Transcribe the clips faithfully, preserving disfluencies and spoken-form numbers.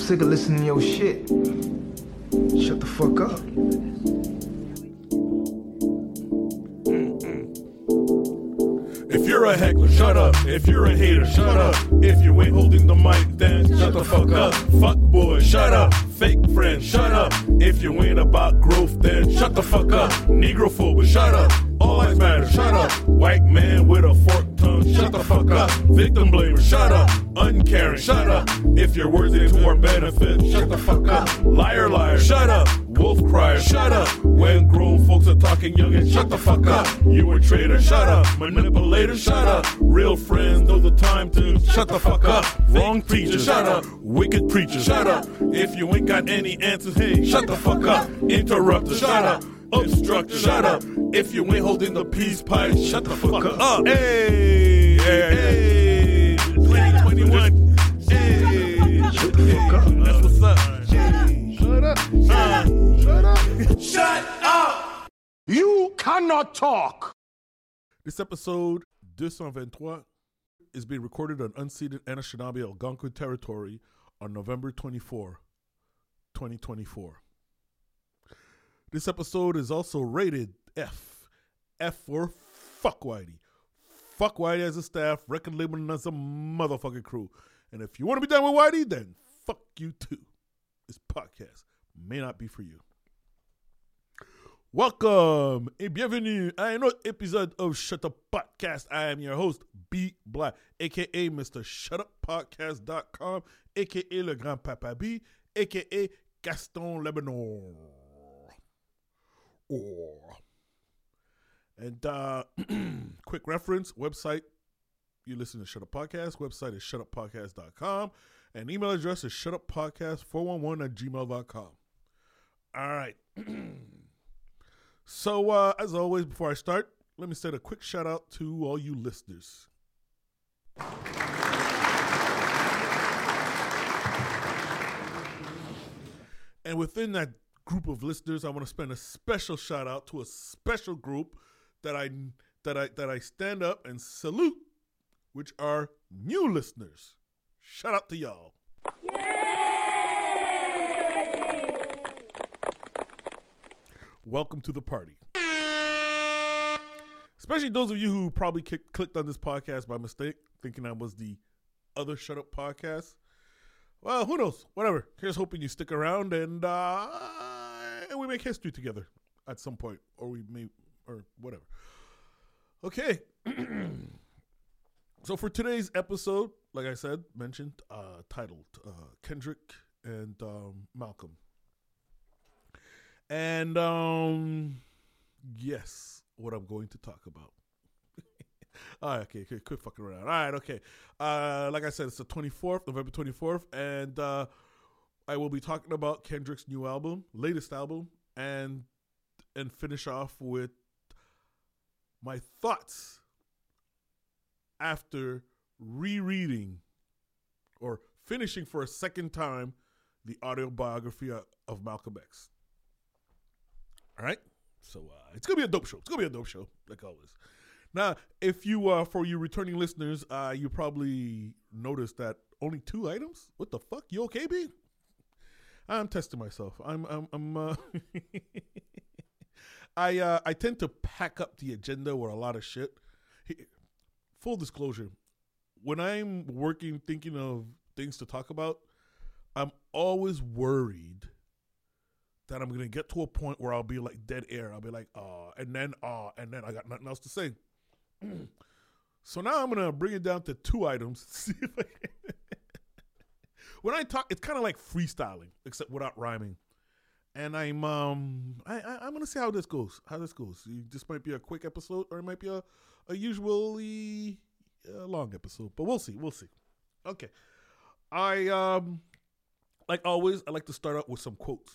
sick of listening to your shit. Shut the fuck up. If you're a heckler, shut up. If you're a hater, shut up. If you ain't holding the mic, then shut the fuck up. Fuck boy, shut up. Fake friend, shut up. If you ain't about growth, then shut the fuck up. Negrophobe, shut up. All lives matter, shut up. White man with a forked tongue, shut the fuck up. Victim blamer, shut up. Uncaring, shut up. If your words ain't to our benefit, shut the fuck up. Liar, liar, shut up. Wolf crier, shut up. When grown folks are talking young and shut the fuck up. You a traitor, shut up. Manipulator, shut up. Real friends know the time to shut the fuck up. Wrong preacher, shut up. Wicked preacher, shut up. If you ain't got any answers, hey, shut the fuck up. Interrupter, shut up. Obstructor, shut up. If you ain't holding the peace pipe, shut the fuck up. Hey, hey, twenty twenty-one. Hey, shut the fuck up. That's what's up. Shut up. Shut up. Shut up. You cannot talk. This episode, two twenty-three, is being recorded on unceded Anishinaabe Algonquin territory on November twenty-fourth, twenty twenty-four. This episode is also rated F. F for Fuck Whitey. Fuck Whitey as a staff, record labeling as a motherfucking crew. And if you want to be done with Whitey, then fuck you too. This podcast may not be for you. Welcome et bienvenue à un autre épisode of Shut Up Podcast. I am your host, B Black, aka Mister Shut Up Podcast dot com, aka Le Grand Papa B, aka Gaston Lebanon. Oh. And uh, quick reference, website, you listen to Shut Up Podcast, website is shut up podcast dot com, and email address is shutuppodcast four one one at gmail dot com. All right. So, uh, as always, before I start, let me send a quick shout out to all you listeners. And within that group of listeners, I want to spend a special shout out to a special group that I that I that I stand up and salute, which are new listeners. Shout out to y'all. Welcome to the party. Especially those of you who probably kick, clicked on this podcast by mistake, thinking I was the other Shut Up Podcast. Well, who knows? Whatever. Here's hoping you stick around and uh, and we make history together at some point, or we may, or whatever. Okay. So for today's episode, like I said, mentioned, uh, titled uh, Kendrick and um, Malcolm. And, um, yes, what I'm going to talk about. All right, okay, okay, quit fucking around. All right, okay. Uh, like I said, it's the twenty-fourth, November twenty-fourth, and uh, I will be talking about Kendrick's new album, latest album, and and finish off with my thoughts after rereading or finishing for a second time the autobiography of, of Malcolm X. All right, so uh, it's gonna be a dope show. It's gonna be a dope show, like always. Now, if you, uh, for you returning listeners, uh, you probably noticed that only two items. What the fuck? You okay, B? I'm testing myself. I'm, I'm, I'm. Uh, I, uh, I tend to pack up the agenda with a lot of shit. Full disclosure, when I'm working, thinking of things to talk about, I'm always worried that I'm going to get to a point where I'll be like dead air. I'll be like, ah, uh, and then, ah, uh, and then I got nothing else to say. So now I'm going to bring it down to two items. See if I can. When I talk, it's kind of like freestyling, except without rhyming. And I'm, um, I, I, I'm going to see how this goes, how this goes. This might be a quick episode, or it might be a, a usually uh, long episode, but we'll see, we'll see. Okay. I, um, like always, I like to start out with some quotes.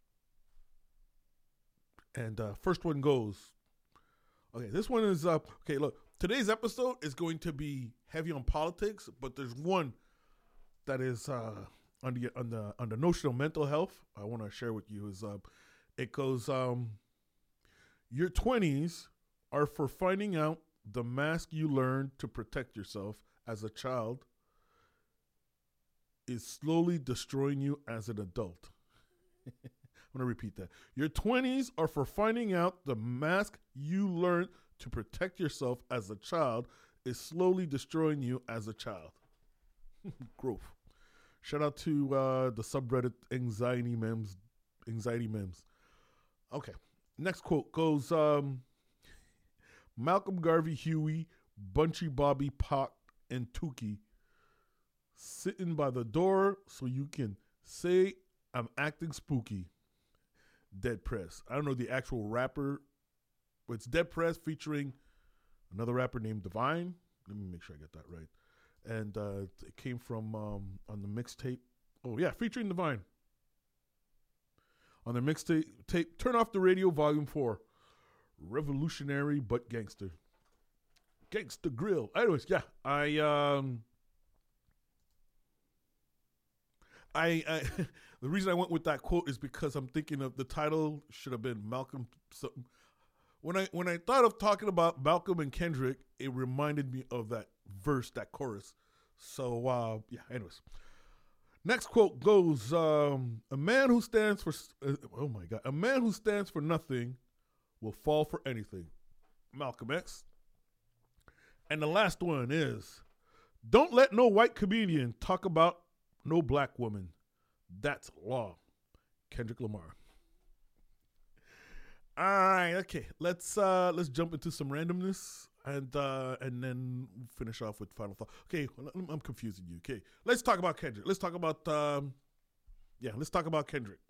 And uh, first one goes, okay, this one is, uh, okay, look, today's episode is going to be heavy on politics, but there's one that is uh, on, the, on, the, on the notion of mental health I want to share with you. Is uh, It goes, um, your twenties are for finding out the mask you learned to protect yourself as a child is slowly destroying you as an adult. I'm going to repeat that. Your twenties are for finding out the mask you learned to protect yourself as a child is slowly destroying you as a child. Growth. Shout out to uh, the subreddit anxiety memes. Anxiety memes. Okay. Next quote goes, um, Malcolm Garvey, Huey, Bunchy Bobby, Pac, and Tukey sitting by the door so you can say I'm acting spooky. Dead Press. I don't know the actual rapper, but it's Dead Press featuring another rapper named Divine. Let me make sure I get that right. And uh, it came from um, on the mixtape. Oh, yeah, featuring Divine. On their mixtape, tape, Turn Off the Radio, Volume four. Revolutionary but gangster. Gangsta Grill. Anyways, yeah, I, um, I, I the reason I went with that quote is because I'm thinking of the title should have been Malcolm something. When I when I thought of talking about Malcolm and Kendrick, it reminded me of that verse, that chorus. So uh, yeah. Anyways, next quote goes: um, "A man who stands for uh, oh my god, a man who stands for nothing will fall for anything." Malcolm X. And the last one is, "Don't let no white comedian talk about no black woman. That's law." Kendrick Lamar. All right, okay. Let's uh, let's jump into some randomness and uh, and then finish off with final thought. Okay, well, I'm confusing you. Okay, let's talk about Kendrick. Let's talk about um, yeah, let's talk about Kendrick.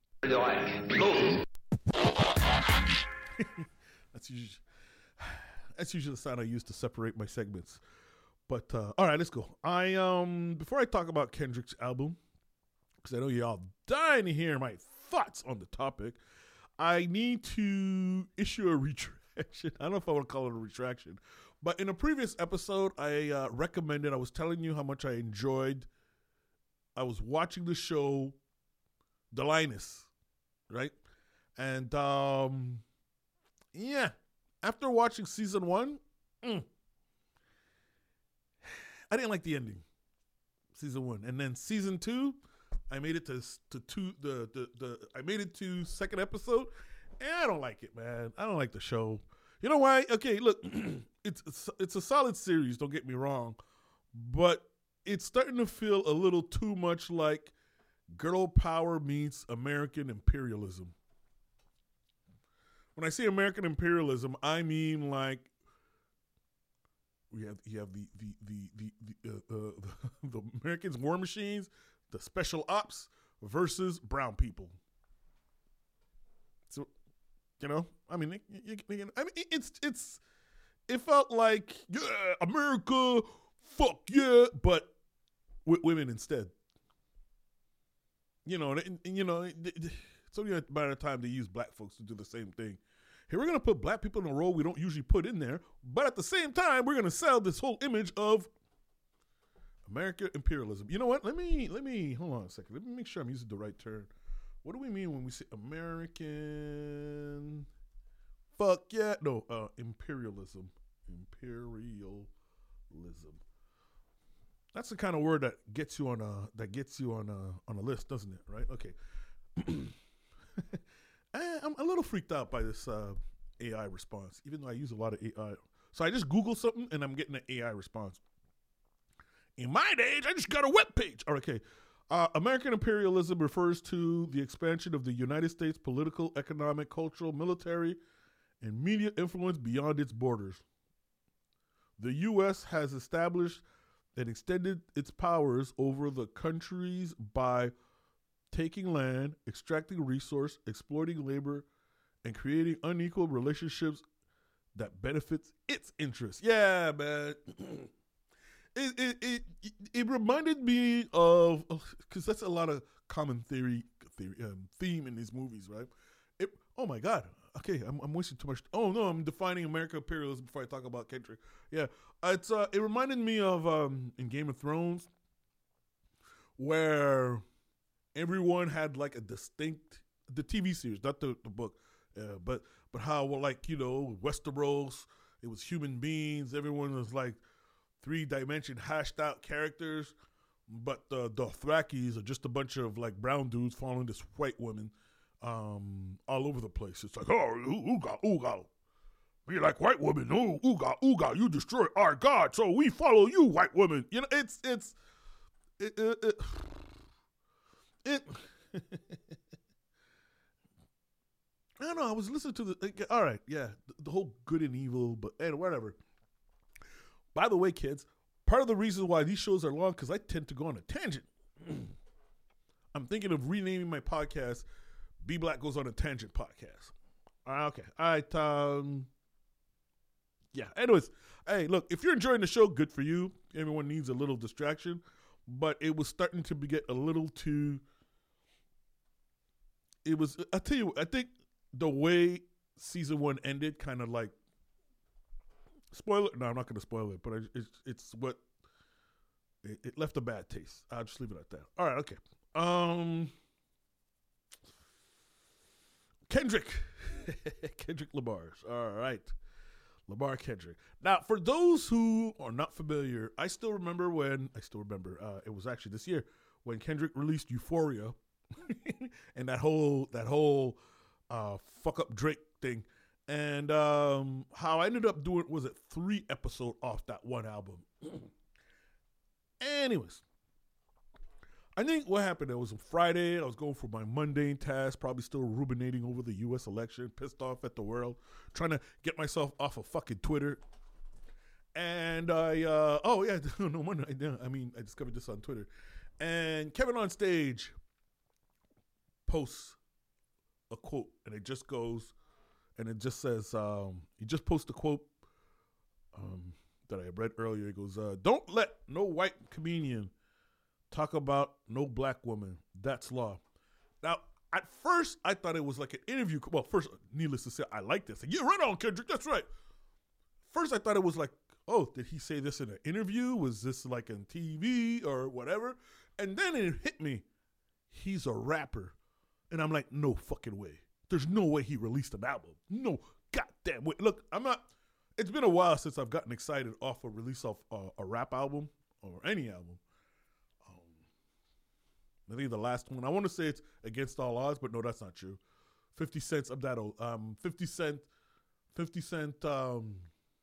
That's usually that's usually the sound I use to separate my segments. But uh, all right, let's go. I um before I talk about Kendrick's album, because I know y'all dying to hear my thoughts on the topic, I need to issue a retraction. I don't know if I want to call it a retraction, but in a previous episode, I uh, recommended. I was telling you how much I enjoyed. I was watching the show, The Linus, right? And um, yeah, after watching season one. Mm, I didn't like the ending, season one, and then season two, I made it to to two the, the the I made it to second episode, and I don't like it, man. I don't like the show. You know why? Okay, look, it's it's, it's a solid series. Don't get me wrong, but it's starting to feel a little too much like girl power meets American imperialism. When I say American imperialism, I mean like. We have you have the the the the the, uh, uh, the Americans war machines, the special ops versus brown people. So, you know, I mean, you, you, I mean, it's it's it felt like yeah, America, fuck yeah, but with women instead. You know, and, and, you know, it's only about the time they use black folks to do the same thing. Hey, we're going to put black people in a role we don't usually put in there, but at the same time, we're going to sell this whole image of American imperialism. You know what? Let me, let me, hold on a second. Let me make sure I'm using the right term. What do we mean when we say American, fuck yeah, no, uh, imperialism. Imperialism. That's the kind of word that gets you on a, that gets you on a, on a list, doesn't it? Right? Okay. I'm a little freaked out by this uh, A I response, even though I use a lot of A I. So I just Google something, and I'm getting an A I response. In my age, I just got a web page. All right, okay. Uh, American imperialism refers to the expansion of the United States' political, economic, cultural, military, and media influence beyond its borders. The U S has established and extended its powers over the countries by taking land, extracting resource, exploiting labor, and creating unequal relationships that benefits its interests. Yeah, man. it, it it it reminded me of, because that's a lot of common theory, theory um, theme in these movies, right? It, oh my God. Okay, I'm, I'm wasting too much. Oh no, I'm defining American imperialism before I talk about Kendrick. Yeah, it's uh, it reminded me of um, in Game of Thrones, where everyone had like a distinct, the T V series, not the, the book, uh, but but how, well, like, you know, Westeros, it was human beings. Everyone was like three dimension hashed out characters. but the the Thrakis are just a bunch of like brown dudes following this white woman um, all over the place. It's like, oh, ooga, ooga. You like white women? Oh, ooga, ooga. You destroy our God, so we follow you, white woman. You know, it's it's it it. it, it I don't know. I was listening to the. All right, yeah, the, the whole good and evil, but and whatever. By the way, kids, part of the reason why these shows are long because I tend to go on a tangent. I'm thinking of renaming my podcast "Be Black Goes on a Tangent" podcast. Uh, okay, all right. Um, yeah. Anyways, hey, look, if you're enjoying the show, good for you. Everyone needs a little distraction, but it was starting to be, get a little too. It was. I tell you, I think. The way season one ended, kind of like spoiler. No, I'm not going to spoil it, but I, it's it's what it, it left a bad taste. I'll just leave it at that. All right, okay. Um, Kendrick, Kendrick Lamar's. All right, Lamar Kendrick. Now, for those who are not familiar, I still remember when I still remember. Uh, it was actually this year when Kendrick released Euphoria, and that whole that whole. Uh, fuck up Drake thing, and um, how I ended up doing was it three episode off that one album. Anyways, I think what happened, it was a Friday, I was going for my mundane task, probably still ruminating over the U S election, pissed off at the world, trying to get myself off of fucking Twitter. And I, uh, oh yeah, no wonder, I, I mean, I discovered this on Twitter. And Kevin on Stage posts a quote, and it just goes, and it just says, um, he just posted a quote um, that I read earlier. It goes, uh, don't let no white comedian talk about no black woman. That's law. Now, at first, I thought it was like an interview. Well, first, needless to say, I like this. Like, yeah, right on, Kendrick, that's right. First, I thought it was like, oh, did he say this in an interview? Was this like on T V or whatever? And then it hit me, he's a rapper. And I'm like, no fucking way. There's no way he released an album. No goddamn way. Look, I'm not, it's been a while since I've gotten excited off a release of uh, a rap album or any album. Um, I think the last one, I want to say it's Against All Odds, but no, that's not true. fifty Cent's of that old. Um, fifty Cent, fifty Cent, um,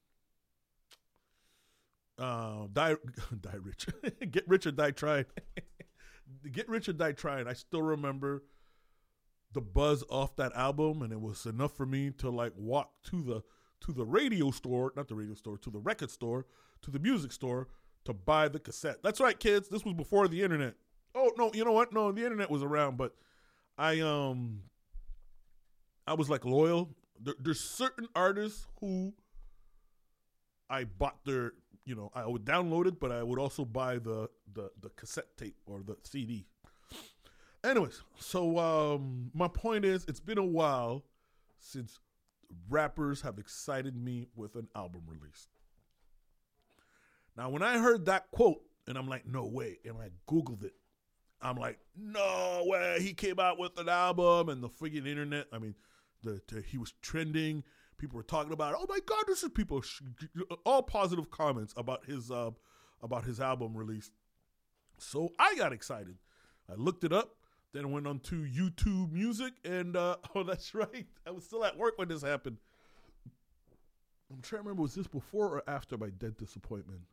uh, die, die rich. Get Rich or Die Trying. Get Rich or Die Trying. I still remember the buzz off that album, and it was enough for me to like walk to the to the radio store, not the radio store, to the record store, to the music store to buy the cassette. That's right, kids. This was before the internet. Oh no, you know what? No, the internet was around, but I um I was like loyal. There, there's certain artists who I bought their, you know, I would download it, but I would also buy the the the cassette tape or the C D. Anyways, so um, my point is, it's been a while since rappers have excited me with an album release. Now, when I heard that quote, and I'm like, no way, and I Googled it, I'm like, no way, he came out with an album, and the friggin' internet, I mean, the, the he was trending, people were talking about it. Oh my God, this is people, all positive comments about his uh, about his album release. So I got excited. I looked it up. Then went on to YouTube Music, and uh, oh, that's right. I was still at work when this happened. I'm trying to remember, was this before or after my Dead Disappointment?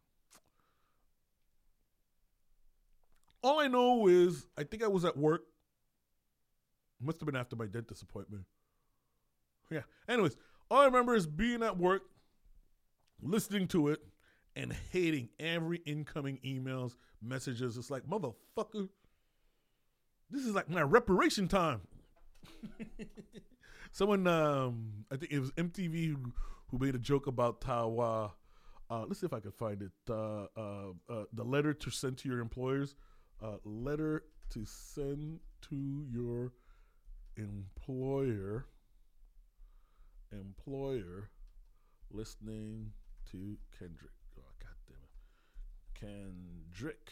All I know is I think I was at work. Must have been after my Dead Disappointment. Yeah. Anyways, all I remember is being at work, listening to it, and hating every incoming emails, messages. It's like, motherfucker. This is like my reparation time. Someone, um, I think it was M T V who, who made a joke about how, uh, uh, let's see if I can find it, uh, uh, uh, the letter to send to your employers, uh, letter to send to your employer, employer, listening to Kendrick. Oh, God damn it. Kendrick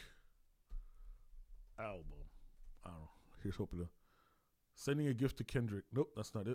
album. I don't know. Here's hoping to. Sending a gift to Kendrick. Nope, that's not it.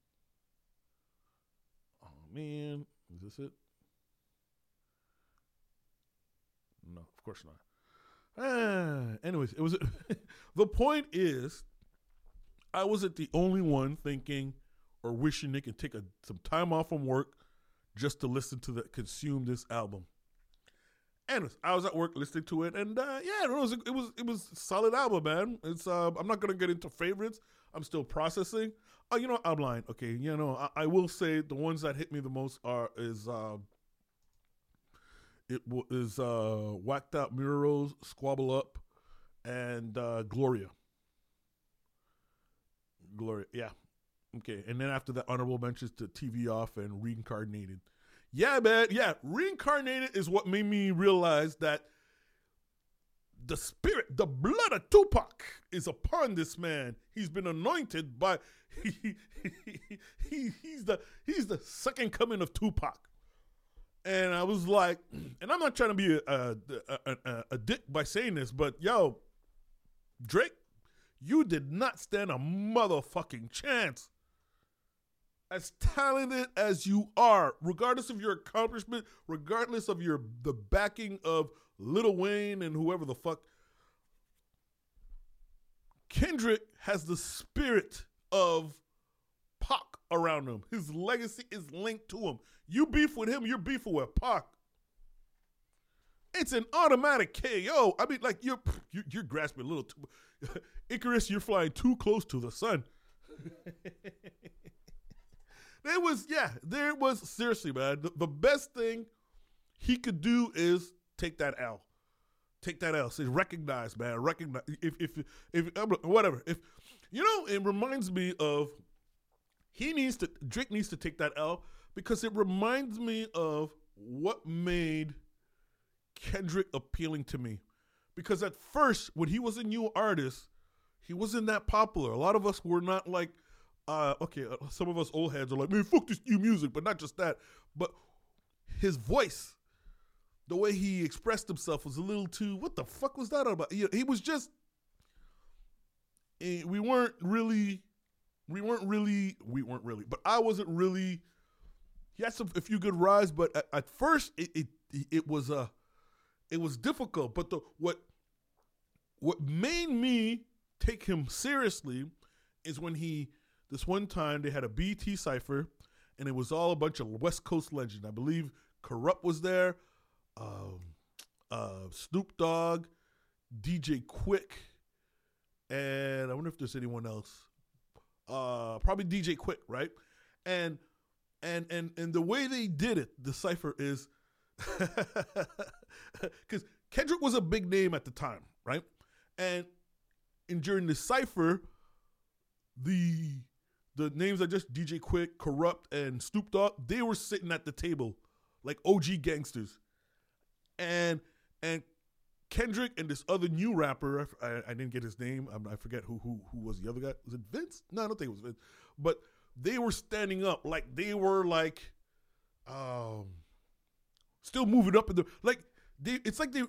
Oh, man. Is this it? No, of course not. Ah, anyways, it was the point is, I wasn't the only one thinking or wishing they could take a, some time off from work just to listen to the consume this album. And I was at work listening to it, and uh, yeah, it was it was it was a solid album, man. It's uh, I'm not gonna get into favorites. I'm still processing. Oh, you know, I'm lying. Okay, you know, I, I will say the ones that hit me the most are is uh, it w- is uh, Whacked Out Murals, Squabble Up, and uh, Gloria. Gloria, yeah. Okay, and then after that, honorable mentions to T V Off and Reincarnated. Yeah, man, yeah. Reincarnated is what made me realize that the spirit, the blood of Tupac is upon this man. He's been anointed by, he, he, he, he's the he's the second coming of Tupac. And I was like, and I'm not trying to be a, a, a, a, a dick by saying this, but yo, Drake, you did not stand a motherfucking chance. As talented as you are, regardless of your accomplishment, regardless of your the backing of Lil Wayne and whoever the fuck, Kendrick has the spirit of Pac around him. His legacy is linked to him. You beef with him, you're beefing with Pac. It's an automatic K O. I mean, like, you're you're, you're grasping a little too. Icarus, you're flying too close to the sun. There was, yeah, there was, seriously, man, the, the best thing he could do is take that L. Take that L. Say, recognize, man, recognize. If, if, if, whatever. If, you know, it reminds me of, he needs to, Drake needs to take that L because it reminds me of what made Kendrick appealing to me. Because at first, when he was a new artist, he wasn't that popular. A lot of us were not like, Uh, okay, uh, some of us old heads are like, man, fuck this new music, but not just that. But his voice, the way he expressed himself was a little too, what the fuck was that about? He, he was just, eh, we weren't really, we weren't really, we weren't really, but I wasn't really, he had some, a few good rides, but at, at first it, it, it was, uh, it was difficult. But the, what, what made me take him seriously is when he, this one time they had a B E T Cypher, and it was all a bunch of West Coast legends. I believe Corrupt was there, um, uh, Snoop Dogg, D J Quick, and I wonder if there's anyone else. Uh, probably D J Quick, right? And and and and the way they did it, the Cypher is because Kendrick was a big name at the time, right? And and during the Cypher, the The names are just D J Quick, Corrupt, and Snoop Dogg. They were sitting at the table like O G gangsters. And and Kendrick and this other new rapper, I, I, I didn't get his name. I, I forget who, who who was the other guy. Was it Vince? No, I don't think it was Vince. But they were standing up like they were like um, still moving up in the, like, they, it's like they,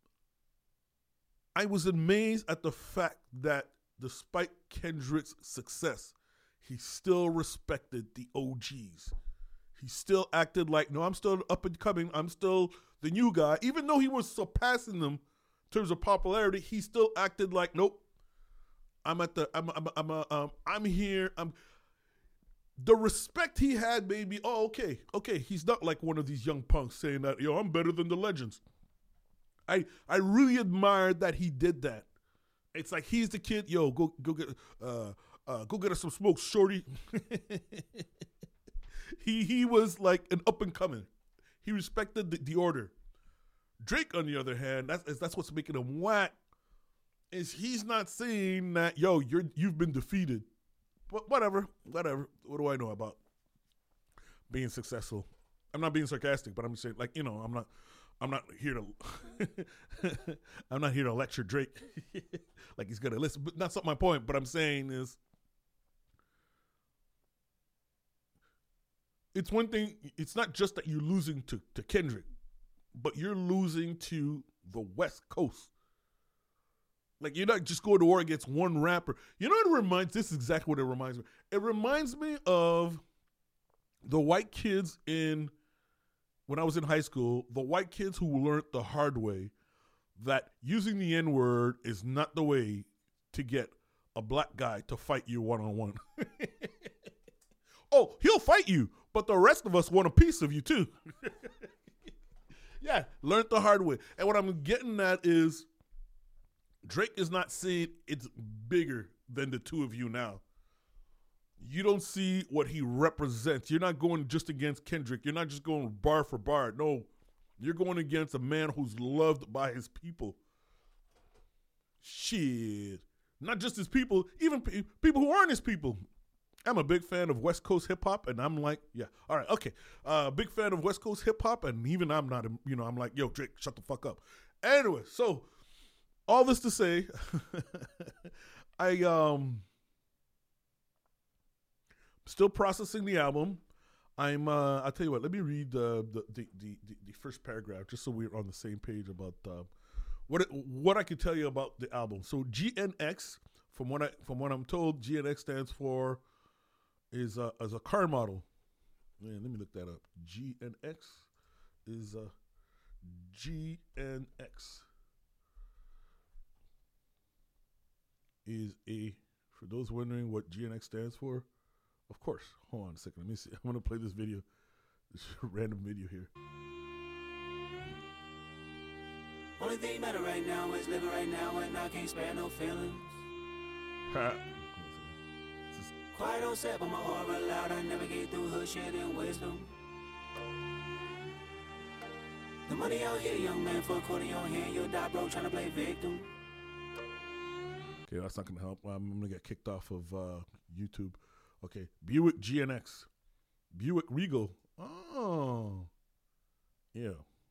I was amazed at the fact that despite Kendrick's success, he still respected the O Gs. He still acted like, no, I'm still up and coming. I'm still the new guy. Even though he was surpassing them in terms of popularity, he still acted like, nope, I'm at the, I'm, I'm, I'm, uh, um, I'm here. I'm. The respect he had made me, oh, okay, okay. He's not like one of these young punks saying that, yo, I'm better than the legends. I, I really admired that he did that. It's like he's the kid. Yo, go, go get, uh, uh, go get us some smoke, shorty. he, he was like an up and coming. He respected the, the order. Drake, on the other hand, that's that's what's making him whack. Is he's not saying that, yo, you're you've been defeated. But whatever, whatever. What do I know about being successful? I'm not being sarcastic, but I'm saying, like, you know, I'm not. I'm not here to I'm not here to lecture Drake like he's gonna listen. But that's not my point. But I'm saying is it's one thing, it's not just that you're losing to, to Kendrick, but you're losing to the West Coast. Like, you're not just going to war against one rapper. You know what it reminds, this is exactly what it reminds me. It reminds me of the white kids in, when I was in high school, the white kids who learned the hard way that using the N-word is not the way to get a black guy to fight you one-on-one. Oh, he'll fight you, but the rest of us want a piece of you too. Yeah, learned the hard way. And what I'm getting at is Drake is not saying it's bigger than the two of you now. You don't see what he represents. You're not going just against Kendrick. You're not just going bar for bar. No, you're going against a man who's loved by his people. Shit. Not just his people, even pe- people who aren't his people. I'm a big fan of West Coast hip hop, and I'm like, yeah, all right, okay. Uh, big fan of West Coast hip hop, and even I'm not, you know, I'm like, yo, Drake, shut the fuck up. Anyway, so all this to say, I um still processing the album. I'm, uh, I'll tell you what. Let me read the the the the, the first paragraph just so we're on the same page about uh, what it, what I can tell you about the album. So G N X, from what I from what I'm told, G N X stands for is uh, as a car model. Man, let me look that up. G N X is a G N X is a, for those wondering what G N X stands for, of course. Hold on a second. Let me see. I'm gonna play this video, this random video here. Only thing matter right now is living right now, and I can't spare no feelings. Ha. Quiet on set, but my aura loud. I navigate through hood shit and wisdom. The money out here, young man, for a quarter your hand, you'll die broke trying to play victim. Okay, that's not gonna help. I'm gonna get kicked off of uh, YouTube. Okay, Buick G N X, Buick Regal. Oh, yeah.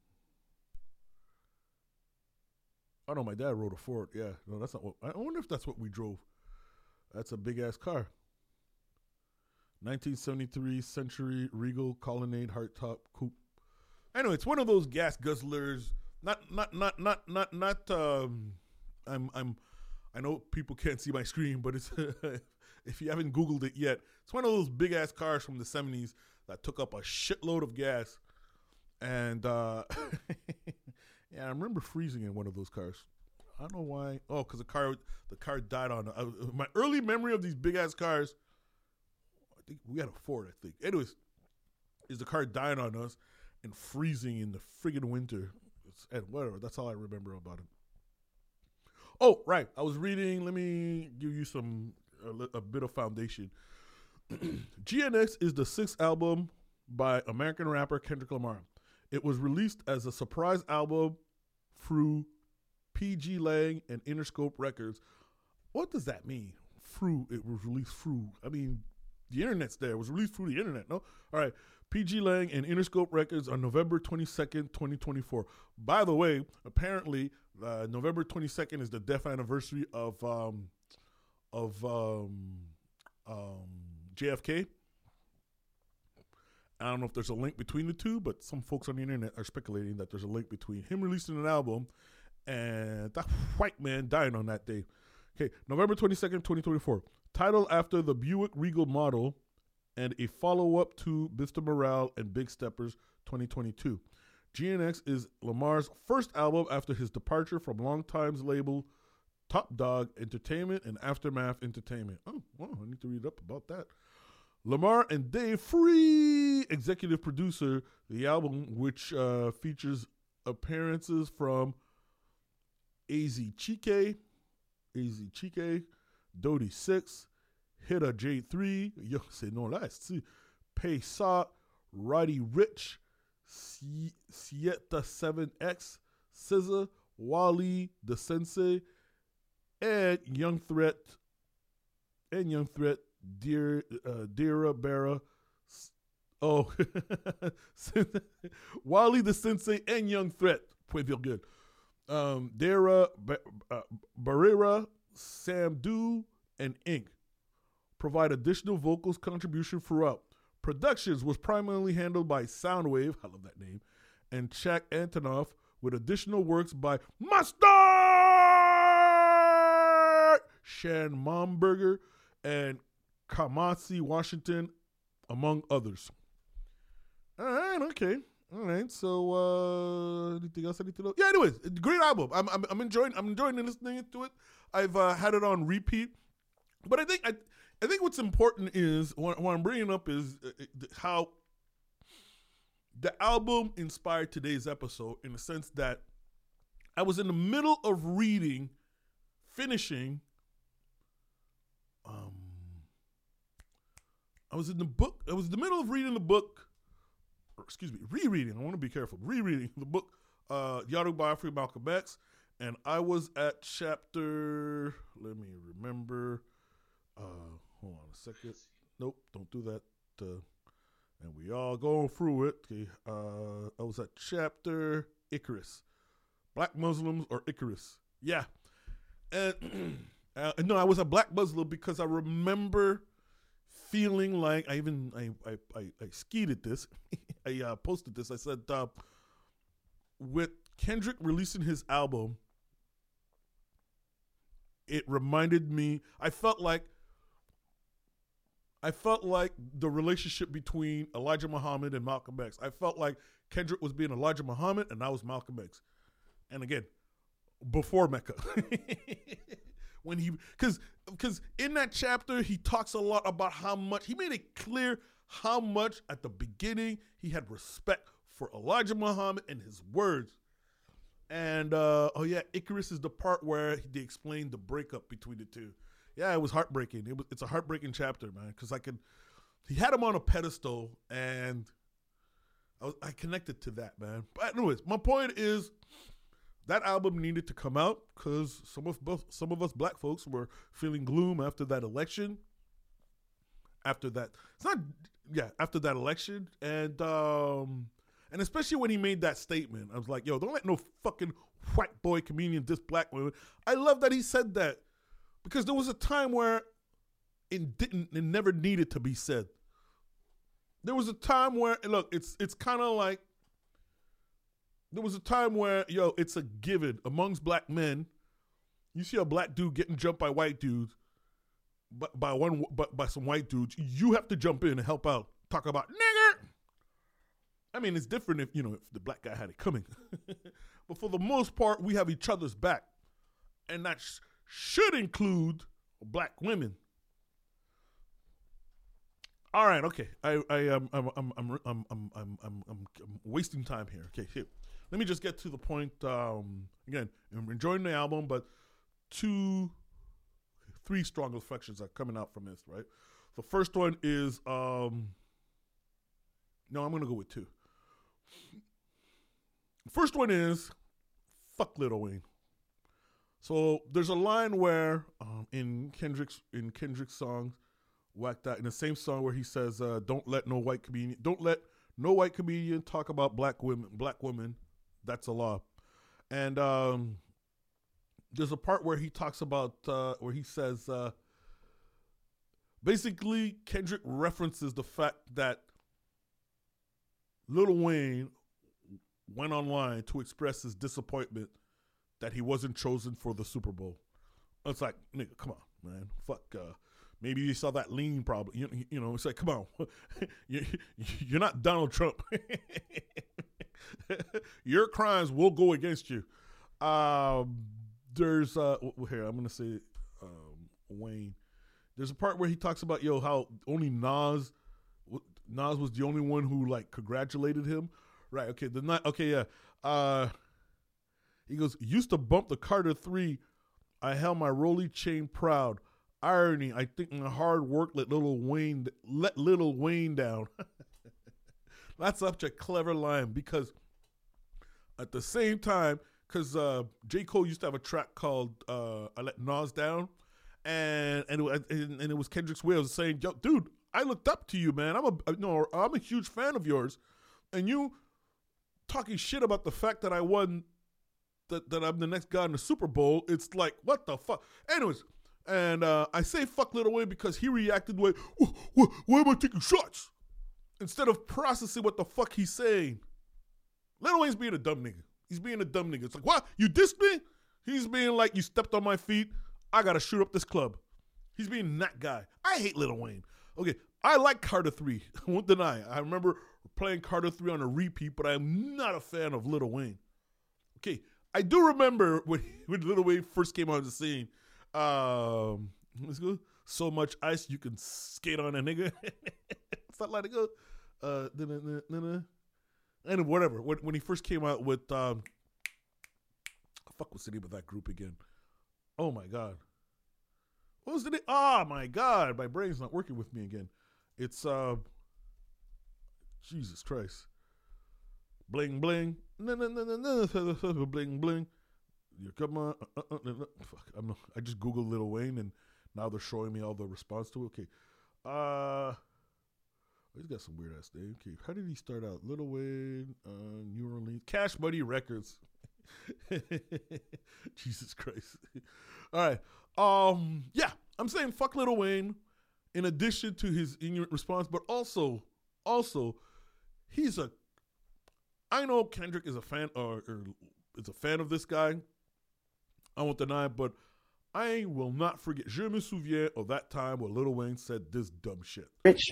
Oh no, my dad rode a Ford. Yeah, no, that's not what. I wonder if that's what we drove. That's a big ass car. nineteen seventy-three Century Regal Colonnade Hardtop Coupe. Anyway, it's one of those gas guzzlers. Not, not, not, not, not, not. Um, I'm, I'm. I know people can't see my screen, but it's if you haven't Googled it yet, it's one of those big ass cars from the seventies that took up a shitload of gas. And uh, yeah, I remember freezing in one of those cars. I don't know why. Oh, because the car, the car died on. Uh, my early memory of these big ass cars. I think we had a Ford. I think. Anyways, is the car dying on us and freezing in the friggin' winter. It's, and whatever. That's all I remember about it. Oh, right. I was reading. Let me give you some a, a bit of foundation. G N X is the sixth album by American rapper Kendrick Lamar. It was released as a surprise album through P G Lang and Interscope Records. What does that mean? Through, it was released through. I mean, the internet's there. It was released through the internet, no? All right. P G Lang and Interscope Records on November twenty-second, twenty twenty-four. By the way, apparently, uh, November twenty-second is the death anniversary of um, of um, um, J F K. I don't know if there's a link between the two, but some folks on the internet are speculating that there's a link between him releasing an album and that white man dying on that day. Okay, November twenty-second, twenty twenty-four. Titled after the Buick Regal model and a follow-up to Mister Morale and Big Steppers twenty twenty-two. G N X is Lamar's first album after his departure from longtime's label Top Dog Entertainment and Aftermath Entertainment. Oh, well, I need to read up about that. Lamar and Dave Free, executive producer, the album, which uh, features appearances from A Z Chike, A Z Chike, Dodie Six, Hitta J three, yo, c'est non là, c'est Pay Sa, Roddy Rich, Sieta seven X, S Z A, Wally, The Sensei, and Young Threat, and Young Threat, Dear, uh, Dira Barra, oh, Wally the Sensei and Young Threat, point virgule. Um, Dara ba- uh, Barrera, Sam Du, and Ink provide additional vocals contribution throughout. Productions was primarily handled by Soundwave, I love that name, and Chak Antonoff, with additional works by Mustard, Shan Momberger, and Kamasi Washington, among others. All right, okay. All right. So uh, anything else I need to know? Yeah. Anyways, great album. I'm I'm, I'm enjoying I'm enjoying listening to it. I've uh, had it on repeat. But I think I I think what's important is what, what I'm bringing up is uh, how the album inspired today's episode in the sense that I was in the middle of reading, finishing. Um, I was in the book. I was in the middle of reading the book. Or excuse me, rereading. I want to be careful. Rereading the book, uh, The Autobiography of Malcolm X, and I was at chapter. Let me remember. Uh, hold on a second. Nope, don't do that. Uh, and we all going through it. Okay. Uh, I was at chapter Icarus. Black Muslims or Icarus. Yeah. And uh, no, I was a black Muslim because I remember feeling like I even I I I, I skeeted this. I uh, posted this. I said uh, with Kendrick releasing his album, it reminded me. I felt like I felt like the relationship between Elijah Muhammad and Malcolm X. I felt like Kendrick was being Elijah Muhammad and I was Malcolm X. And again, before Mecca. When he, because because in that chapter, he talks a lot about how much, he made it clear how much at the beginning he had respect for Elijah Muhammad and his words. And, uh, oh yeah, Icarus is the part where they explained the breakup between the two. Yeah, it was heartbreaking. It was, it's a heartbreaking chapter, man, because I could, he had him on a pedestal, and I, was, I connected to that, man. But anyways, my point is, that album needed to come out because some of both, some of us black folks were feeling gloom after that election. After that, it's not, yeah, after that election, and um, and especially when he made that statement, I was like, yo, don't let no fucking white boy comedian diss black women. I love that he said that because there was a time where it didn't, it never needed to be said. There was a time where, look, it's it's kind of like. There was a time where, yo, it's a given amongst black men. You see a black dude getting jumped by white dudes, but by one, but by some white dudes, you have to jump in and help out. Talk about nigger. I mean, it's different if you know if the black guy had it coming, but for the most part, we have each other's back, and that sh- should include black women. All right, okay. I I am I'm I'm I'm I'm I'm I'm I'm I'm I'm wasting time here. Okay, here. Let me just get to the point. Um, again, I'm enjoying the album, but two, three strong reflections are coming out from this, right? The first one is, um, no, I'm going to go with two. First one is, fuck Lil Wayne. So there's a line where um, in Kendrick's in Kendrick's songs, Whack That, in the same song where he says, uh, "Don't let no white comedian, don't let no white comedian talk about black women, black women. That's a law." And um, there's a part where he talks about uh, where he says, uh, basically, Kendrick references the fact that Lil Wayne went online to express his disappointment that he wasn't chosen for the Super Bowl. It's like, nigga, come on, man, fuck. Uh, Maybe you saw that lean problem. You, you know, it's like, come on. you, you're not Donald Trump. Your crimes will go against you. Um, there's, uh, here, I'm going to say um, Wayne. There's a part where he talks about, yo, how only Nas, Nas was the only one who, like, congratulated him. Right, okay. The night, okay, yeah. Uh, he goes, used to bump the Carter three. I held my Rolly chain proud. Irony, I think my hard work let Lil Wayne let Lil Wayne down. That's such a clever line because at the same time, because uh, J. Cole used to have a track called uh, "I Let Nas Down," and and it, and, and it was Kendrick's way of saying, "Yo, dude, I looked up to you, man. I'm a you know, I'm a huge fan of yours, and you talking shit about the fact that I won, that that I'm the next guy in the Super Bowl. It's like, what the fuck?" Anyways. And uh, I say fuck Lil Wayne because he reacted with, why, why am I taking shots? Instead of processing what the fuck he's saying. Lil Wayne's being a dumb nigga. He's being a dumb nigga. It's like, what? You dissed me? He's being like, you stepped on my feet. I got to shoot up this club. He's being that guy. I hate Lil Wayne. Okay, I like Carter three. I won't deny. I remember playing Carter three on a repeat, but I'm not a fan of Lil Wayne. Okay, I do remember when, when Lil Wayne first came on the scene. Um, let's go. So much ice you can skate on a nigga. Something like it goes. Uh, and whatever. When, when he first came out with, um, fuck, what's the name of that group again? Oh my god. What was the name? Oh my god, my brain's not working with me again. It's uh, Jesus Christ. Bling bling, no no no no no, bling bling. You come on. Uh, uh, uh, uh, fuck, I'm not, I just googled Lil Wayne and now they're showing me all the response to it. Okay, uh, he's got some weird ass name. Okay, how did he start out? Lil Wayne, uh, New Orleans, Cash Money Records. Jesus Christ. All right. Um. Yeah, I'm saying fuck Lil Wayne. In addition to his ignorant response, but also, also, he's a. I know Kendrick is a fan or, or is a fan of this guy. I won't deny it, but I will not forget. Je me souviens of that time where Lil Wayne said this dumb shit. Rich.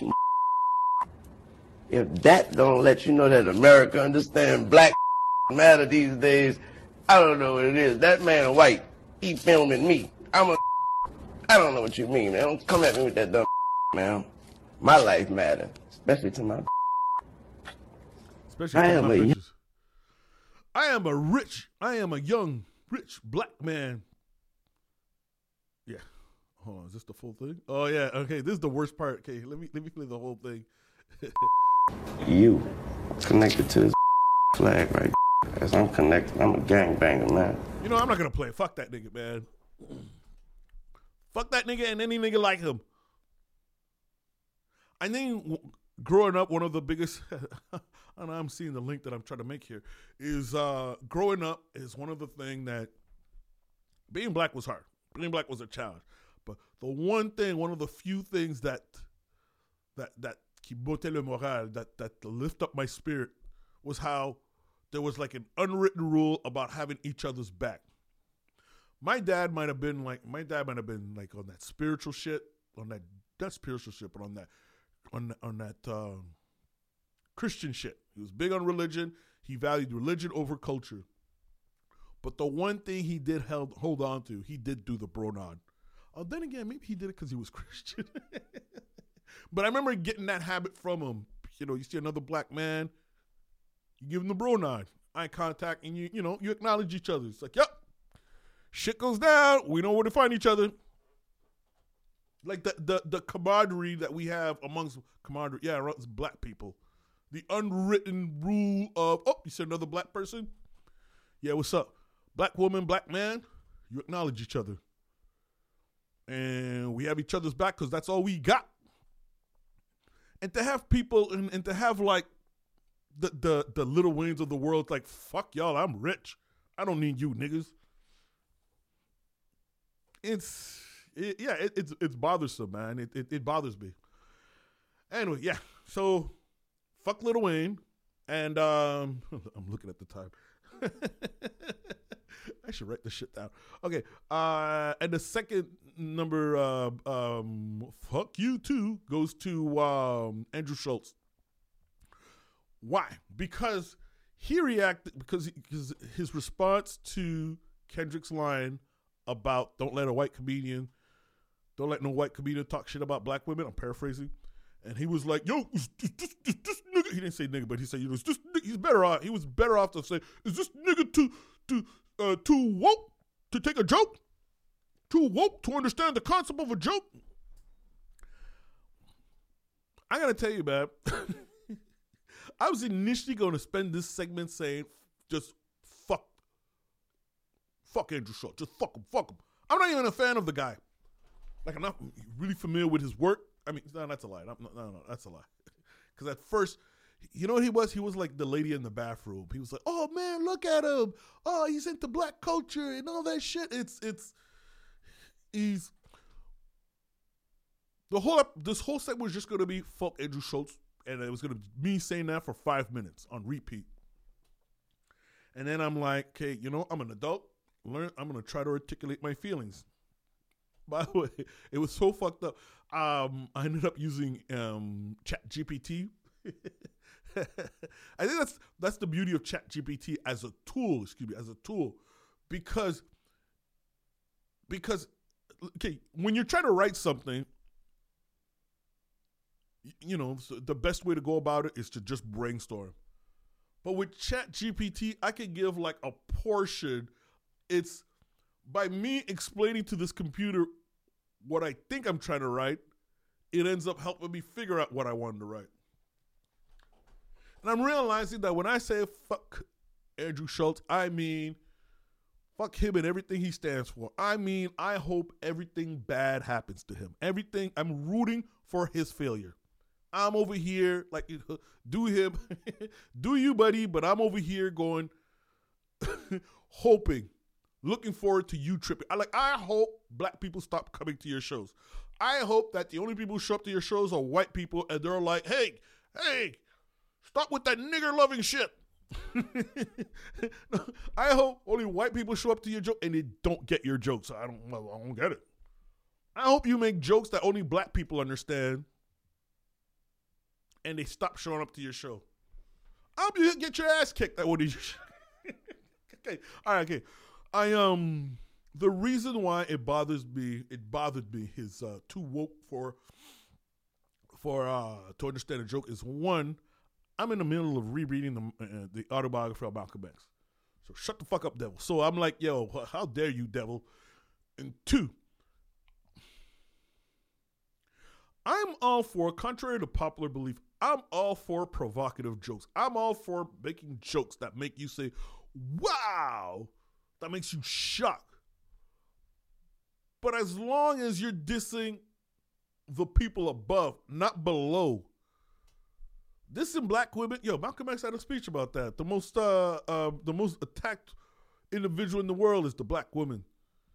If that don't let you know that America understand black matter these days, I don't know what it is. That man white, he filming me. I'm a. I don't know what you mean, man. Don't come at me with that dumb man. My life matter, especially to my. Especially I to am my a. bitches. I am a rich. I am a young, rich black man. Yeah. Hold on. Is this the full thing? Oh yeah. Okay. This is the worst part. Okay. Let me let me play the whole thing. You connected to this flag, right? As I'm connected, I'm a gangbanger, man. You know, I'm not gonna play. Fuck that nigga, man. Fuck that nigga and any nigga like him. I think growing up, one of the biggest, and I'm seeing the link that I'm trying to make here, is uh, growing up is one of the things that being black was hard. Being black was a challenge. But the one thing, one of the few things that that that qui bottait le moral, that that lift up my spirit, was how there was like an unwritten rule about having each other's back. My dad might have been like, my dad might have been like on that spiritual shit, on that, not spiritual shit, but on that, on, on that um, Christian shit. He was big on religion. He valued religion over culture. But the one thing he did held, hold on to, he did do the bro nod. Oh, then again, maybe he did it because he was Christian. But I remember getting that habit from him. You know, you see another black man, you give him the bro nod, eye contact, and you, you know, you acknowledge each other. It's like, yep. Shit goes down, we know where to find each other. Like the the, the camaraderie that we have amongst camaraderie, yeah, black people. The unwritten rule of, oh, you see another black person? Yeah, what's up? Black woman, black man, you acknowledge each other. And we have each other's back because that's all we got. And to have people, and, and to have like the, the, the Lil Waynes of the world, like, fuck y'all, I'm rich. I don't need you niggas. It's it, yeah, it, it's it's bothersome, man. It, it it bothers me. Anyway, yeah. So, fuck Lil Wayne, and um, I'm looking at the time. I should write this shit down. Okay. Uh, and the second number, uh, um, fuck you too, goes to um Andrew Schultz. Why? Because he reacted because because his response to Kendrick's line about don't let a white comedian, don't let no white comedian talk shit about black women. I'm paraphrasing. And he was like, yo, is this, this, this, this nigga, he didn't say nigga, but he said, you know, is this nigga, he's better off, he was better off to say, is this nigga too, too, uh, too woke to take a joke? Too woke to understand the concept of a joke? I gotta tell you, man, I was initially going to spend this segment saying, just fuck, fuck Andrew Schultz. Just fuck him, fuck him. I'm not even a fan of the guy. Like, I'm not really familiar with his work. I mean, no, that's a lie. No, no, no, that's a lie. Because at first, you know what he was? He was like the lady in the bathroom. He was like, oh, man, look at him. Oh, he's into black culture and all that shit. It's, it's, he's, the whole, this whole segment was just going to be fuck Andrew Schultz. And it was going to be me saying that for five minutes on repeat. And then I'm like, okay, you know, I'm an adult. Learn. I'm going to try to articulate my feelings. By the way, it was so fucked up. Um, I ended up using um, Chat G P T. I think that's that's the beauty of ChatGPT as a tool, excuse me, as a tool. Because, because, okay, when you're trying to write something, you know, so the best way to go about it is to just brainstorm. But with ChatGPT, I can give like a portion. It's by me explaining to this computer what I think I'm trying to write, it ends up helping me figure out what I wanted to write. And I'm realizing that when I say fuck Andrew Schulz, I mean fuck him and everything he stands for. I mean, I hope everything bad happens to him. Everything, I'm rooting for his failure. I'm over here, like, do him, do you, buddy, but I'm over here going, hoping, looking forward to you tripping. I like. I hope black people stop coming to your shows. I hope that the only people who show up to your shows are white people, and they're like, hey, hey, stop with that nigger-loving shit. I hope only white people show up to your joke, and they don't get your jokes. I don't, I don't get it. I hope you make jokes that only black people understand, and they stop showing up to your show. I hope you get your ass kicked at one of your shows. Okay, all right, okay. I um the reason why it bothers me, it bothered me, his uh, too woke for for uh, to understand a joke is one, I'm in the middle of rereading the uh, the autobiography of Malcolm X, so shut the fuck up, devil. So I'm like, yo, how dare you, devil? And two, I'm all for, contrary to popular belief, I'm all for provocative jokes. I'm all for making jokes that make you say, wow, that makes you shock. But as long as you're dissing the people above, not below. Dissing black women, yo, Malcolm X had a speech about that. The most, uh, uh, the most attacked individual in the world is the black woman.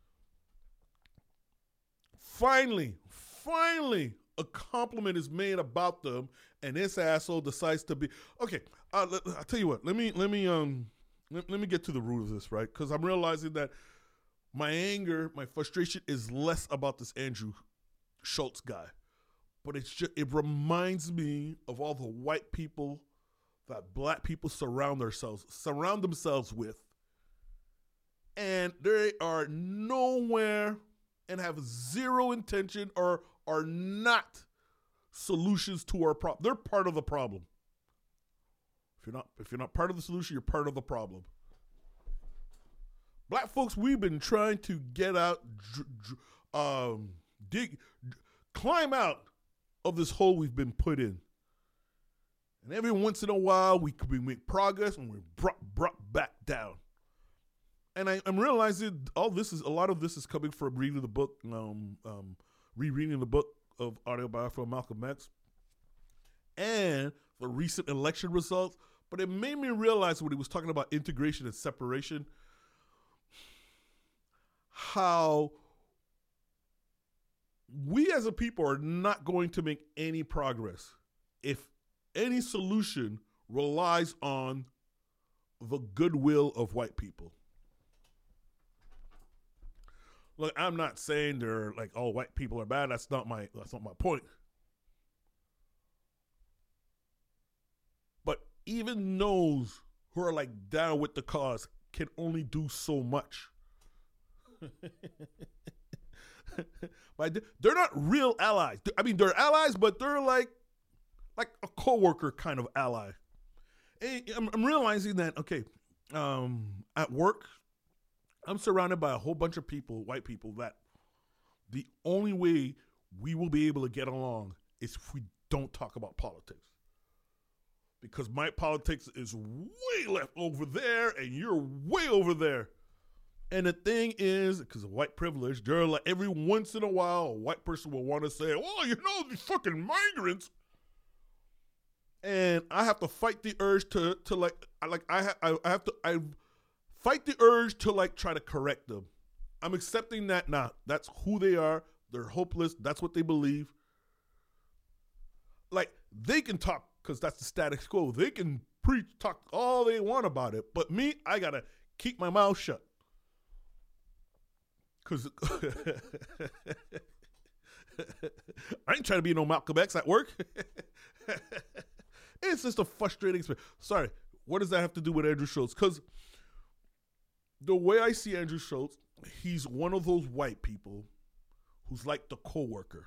Finally, finally, a compliment is made about them, and this asshole decides to be okay. Uh, let, I'll tell you what. Let me let me um let, let me get to the root of this, right? Because I'm realizing that my anger, my frustration is less about this Andrew Schulz guy, but it's just it reminds me of all the white people that black people surround themselves surround themselves with, and they are nowhere and have zero intention or are not solutions to our problem. They're part of the problem. If you're not, if you're not part of the solution, you're part of the problem. Black folks, we've been trying to get out, dr- dr- um, dig, dr- climb out of this hole we've been put in. And every once in a while, we we make progress and we're brought, brought back down. And I, I'm realizing all this is, a lot of this is coming from reading the book, um, um, rereading the book of autobiography of Malcolm X and the recent election results. But it made me realize when he was talking about integration and separation, how we as a people are not going to make any progress if any solution relies on the goodwill of white people. Look, I'm not saying they're like all white people are bad. That's not my that's not my point. But even those who are like down with the cause can only do so much. But they're not real allies. I mean, they're allies, but they're like like a coworker kind of ally. And I'm, I'm realizing that okay, um, at work, I'm surrounded by a whole bunch of people, white people, that the only way we will be able to get along is if we don't talk about politics. Because my politics is way left over there and you're way over there. And the thing is, because of white privilege, they're like every once in a while, a white person will want to say, well, you know, these fucking migrants. And I have to fight the urge to, to like, I like, I, ha- I have to, I fight the urge to like try to correct them. I'm accepting that now. That's who they are. They're hopeless. That's what they believe. Like they can talk because that's the status quo. They can preach, talk all they want about it. But me, I got to keep my mouth shut. Because I ain't trying to be no Malcolm X at work. It it's just a frustrating experience. Sorry, what does that have to do with Andrew Schulz? Because the way I see Andrew Schulz, he's one of those white people who's like the coworker,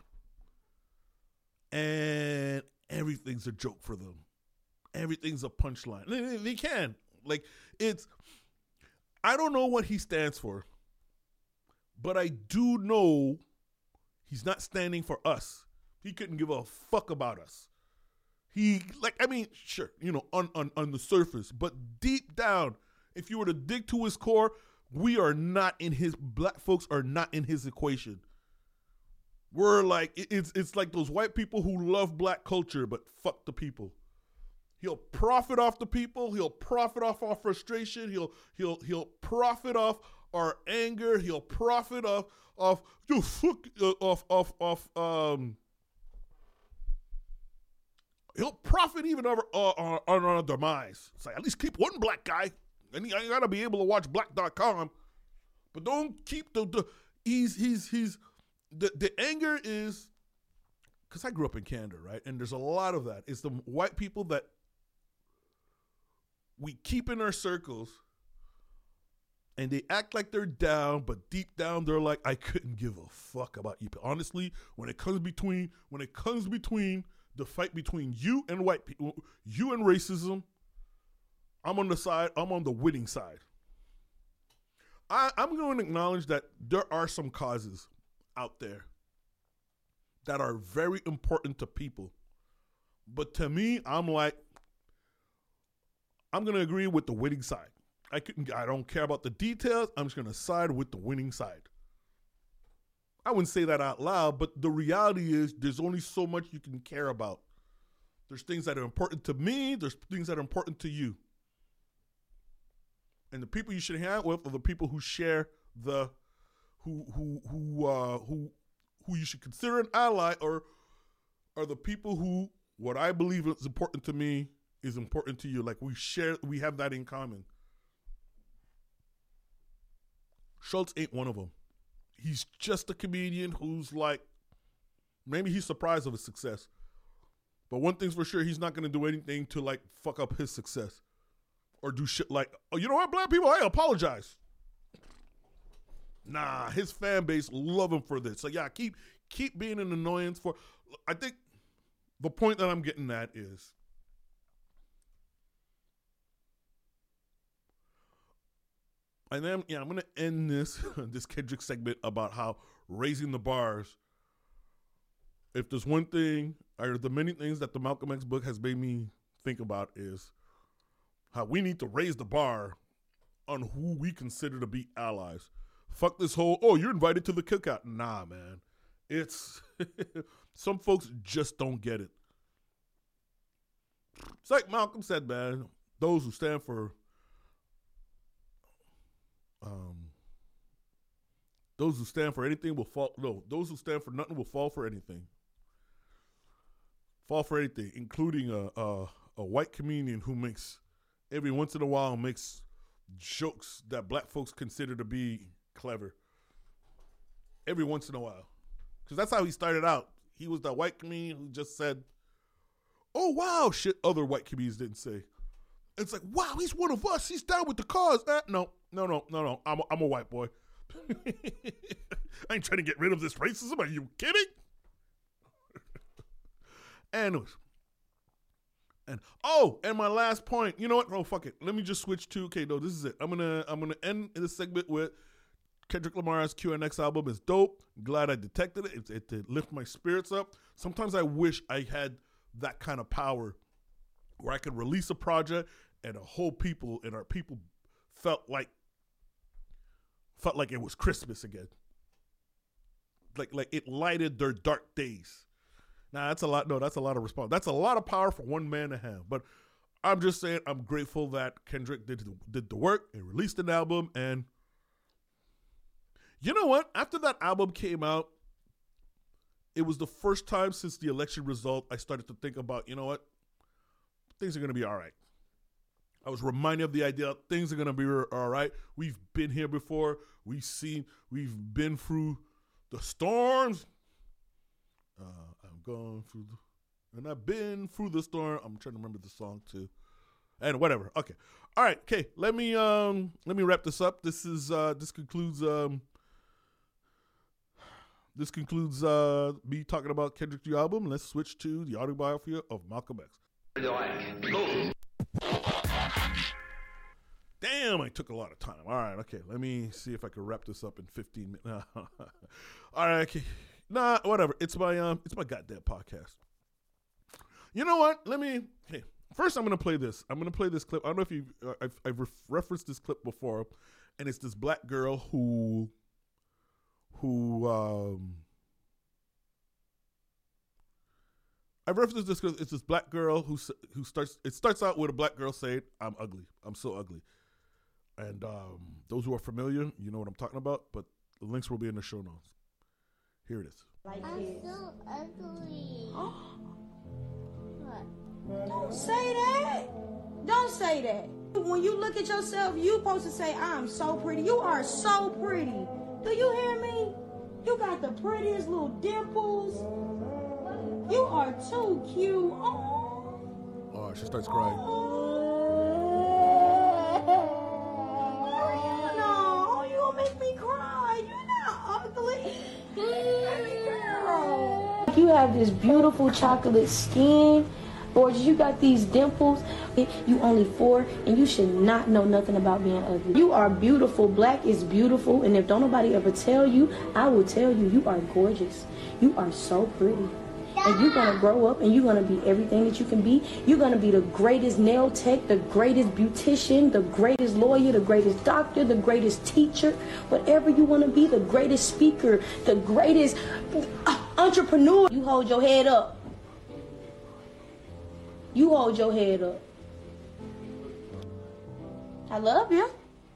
and everything's a joke for them. Everything's a punchline. They, they can. Like, it's, I don't know what he stands for, but I do know he's not standing for us. He couldn't give a fuck about us. He, like, I mean, sure, you know, on, on, on the surface, but deep down, if you were to dig to his core, we are not in his, black folks are not in his equation. We're like, it's it's like those white people who love black culture, but fuck the people. He'll profit off the people. He'll profit off our frustration. He'll he'll he'll profit off our anger. He'll profit off off you fuck uh, off off off um. He'll profit even over uh, on, on our demise. It's like, at least keep one black guy, and you gotta be able to watch black dot com, but don't keep the, the he's he's he's the the anger is because I grew up in Canada, right? And there's a lot of that. It's the white people that we keep in our circles, and they act like they're down, but deep down they're like, I couldn't give a fuck about you. But honestly, when it comes between, when it comes between the fight between you and white people, you and racism, I'm on the side, I'm on the winning side. I, I'm going to acknowledge that there are some causes out there that are very important to people. But to me, I'm like, I'm going to agree with the winning side. I couldn't, I don't care about the details. I'm just going to side with the winning side. I wouldn't say that out loud, but the reality is there's only so much you can care about. There's things that are important to me. There's things that are important to you. And the people you should hang out with are the people who share the, who, who, who, uh, who, who you should consider an ally, or are the people who, what I believe is important to me is important to you. Like, we share, we have that in common. Schulz ain't one of them. He's just a comedian who's like, maybe he's surprised of his success. But one thing's for sure, he's not going to do anything to like fuck up his success. Or do shit like, oh, you know what, black people, I apologize. Nah, his fan base love him for this. So yeah, keep keep being an annoyance for, I think the point that I'm getting at is, and then, yeah, I'm going to end this this Kendrick segment about how raising the bars, if there's one thing, or the many things that the Malcolm X book has made me think about, is how we need to raise the bar on who we consider to be allies. Fuck this whole, oh, you're invited to the cookout. Nah, man. It's, some folks just don't get it. It's like Malcolm said, man, those who stand for, Um, those who stand for anything will fall. No, those who stand for nothing will fall for anything. Fall for anything, including a, a a white comedian who makes, every once in a while, makes jokes that black folks consider to be clever. Every once in a while, because that's how he started out. He was that white comedian who just said, "Oh wow," shit other white comedians didn't say. It's like, wow, he's one of us. He's down with the cause. Eh, no, no, no, no, no. I'm a, I'm a white boy. I ain't trying to get rid of this racism. Are you kidding? and, and oh, and my last point. You know what? Oh, fuck it. Let me just switch to. Okay, no, this is it. I'm gonna I'm gonna end this segment with Kendrick Lamar's Q N X album is dope. Glad I detected it. It, it, it lifted my spirits up. Sometimes I wish I had that kind of power, where I could release a project and a whole people and our people felt like felt like it was Christmas again. Like like it lighted their dark days. Now that's a lot. No, that's a lot of response. That's a lot of power for one man to have. But I'm just saying, I'm grateful that Kendrick did did the work and released an album. And you know what? After that album came out, it was the first time since the election result I started to think about, you know what? Things are going to be all right. I was reminded of the idea things are going to be all right. We've been here before. We've seen, we've been through the storms. Uh, I'm going through the, And I've been through the storm. I'm trying to remember the song too. And whatever. Okay. All right. Okay. Let me um let me wrap this up. This is uh this concludes um this concludes uh me talking about Kendrick's new album. Let's switch to the autobiography of Malcolm X. Damn, I took a lot of time. All right, okay. Let me see if I can wrap this up in fifteen minutes. All right, okay. Nah, whatever. It's my um it's my goddamn podcast. You know what? Let me hey. First, I'm going to play this. I'm going to play this clip. I don't know if you've, uh, I've, I've re- referenced this clip before, and it's this black girl who, who, um, I've referenced this. It's this black girl who who starts. It starts out with a black girl saying, "I'm ugly. I'm so ugly," and um, those who are familiar, you know what I'm talking about. But the links will be in the show notes. Here it is. I'm so ugly. What? Don't say that. Don't say that. When you look at yourself, you supposed to say, I'm so pretty. You are so pretty. Do you hear me? You got the prettiest little dimples. You are too cute. Oh, oh she starts crying. Oh, no. You gonna make me cry. You're not ugly. Baby girl. You have this beautiful chocolate skin. Gorgeous, you got these dimples. You only four, and you should not know nothing about being ugly. You are beautiful. Black is beautiful, and if don't nobody ever tell you, I will tell you, you are gorgeous. You are so pretty. And you're going to grow up, and you're going to be everything that you can be. You're going to be the greatest nail tech, the greatest beautician, the greatest lawyer, the greatest doctor, the greatest teacher, whatever you want to be, the greatest speaker, the greatest uh, entrepreneur. You hold your head up. You hold your head up. I love you.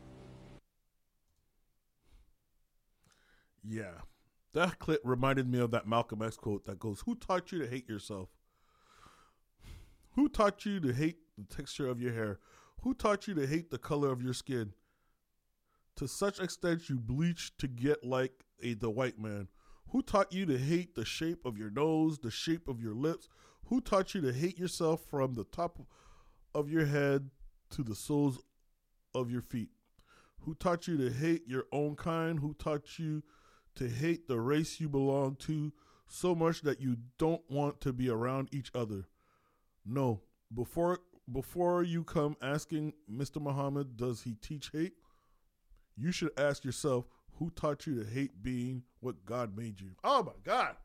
Yeah. That clip reminded me of that Malcolm X quote that goes, who taught you to hate yourself? Who taught you to hate the texture of your hair? Who taught you to hate the color of your skin? To such extent you bleach to get like a the white man. Who taught you to hate the shape of your nose, the shape of your lips? Who taught you to hate yourself from the top of your head to the soles of your feet? Who taught you to hate your own kind? Who taught you to hate the race you belong to so much that you don't want to be around each other? No. Before before you come asking Mister Muhammad, does he teach hate? You should ask yourself, who taught you to hate being what God made you? Oh, my God.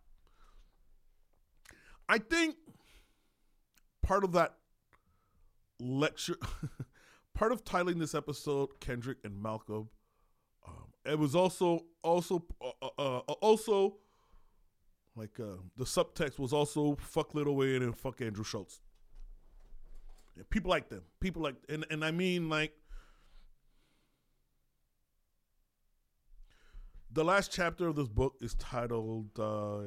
I think part of that lecture, part of titling this episode, Kendrick and Malcolm, um, it was also, also, uh, uh, also, like, uh, the subtext was also fuck Lil Wayne and fuck Andrew Schultz. Yeah, people like them. People like, and, and I mean, like, the last chapter of this book is titled uh,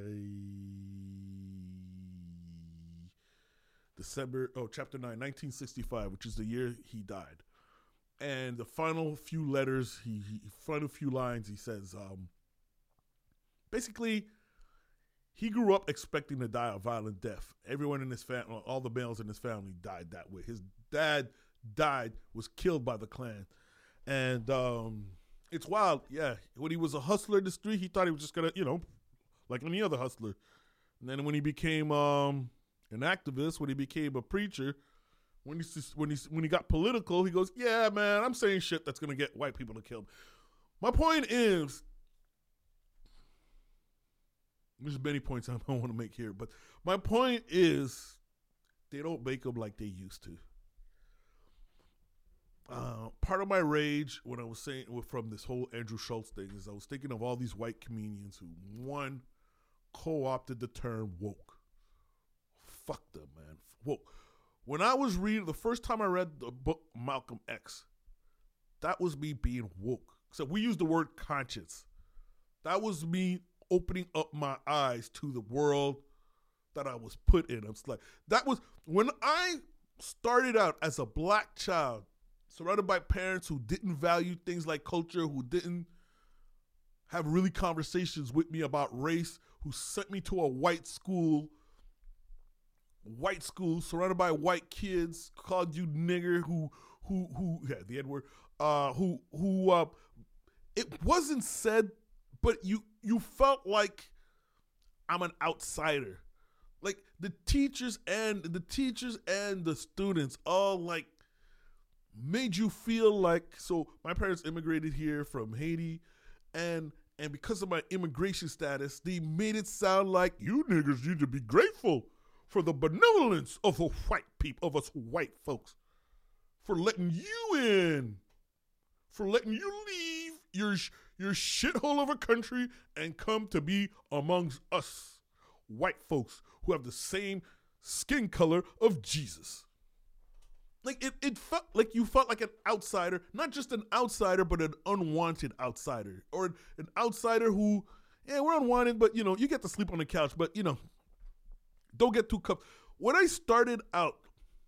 December, oh, chapter nine, nineteen sixty-five, which is the year he died. And the final few letters, he, he final few lines, he says, um, basically, he grew up expecting to die a violent death. Everyone in his family, all the males in his family died that way. His dad died, was killed by the Klan. And, um... it's wild, yeah. When he was a hustler in the street, he thought he was just gonna, you know, like any other hustler. And then when he became um, an activist, when he became a preacher, when he when he when he got political, he goes, "Yeah, man, I'm saying shit that's gonna get white people to kill." My point is, there's many points I don't want to make here, but my point is, they don't make them like they used to. Uh, part of my rage when I was saying from this whole Andrew Schultz thing is I was thinking of all these white comedians who, one, co-opted the term woke. Fuck them, man. Woke. When I was reading, the first time I read the book Malcolm X, that was me being woke. So we use the word conscience. That was me opening up my eyes to the world that I was put in. I was like, that was, when I started out as a black child, surrounded by parents who didn't value things like culture, who didn't have really conversations with me about race, who sent me to a white school white school, surrounded by white kids, called you nigger, who, who, who, yeah, the N word, uh, who, who, uh, it wasn't said, but you, you felt like I'm an outsider. Like the teachers and the teachers and the students all like made you feel like, so my parents immigrated here from Haiti, and and because of my immigration status, they made it sound like you niggas need to be grateful for the benevolence of the white people, of us white folks, for letting you in, for letting you leave your your shithole of a country and come to be amongst us white folks who have the same skin color of Jesus. Like it, it felt like you felt like an outsider, not just an outsider, but an unwanted outsider, or an outsider who, yeah, we're unwanted, but you know, you get to sleep on the couch, but you know, don't get too cuffed. When I started out,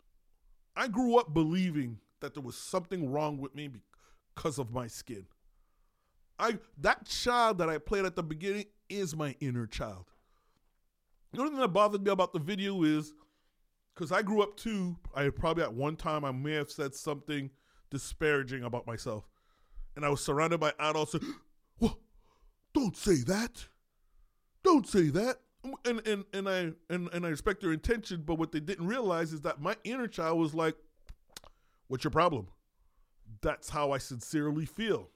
I grew up believing that there was something wrong with me because of my skin. I that child that I played at the beginning is my inner child. The only thing that bothered me about the video is, because I grew up too, I probably at one time I may have said something disparaging about myself. And I was surrounded by adults saying, well, don't say that. Don't say that. And and and I and, and I respect their intention, but what they didn't realize is that my inner child was like, what's your problem? That's how I sincerely feel.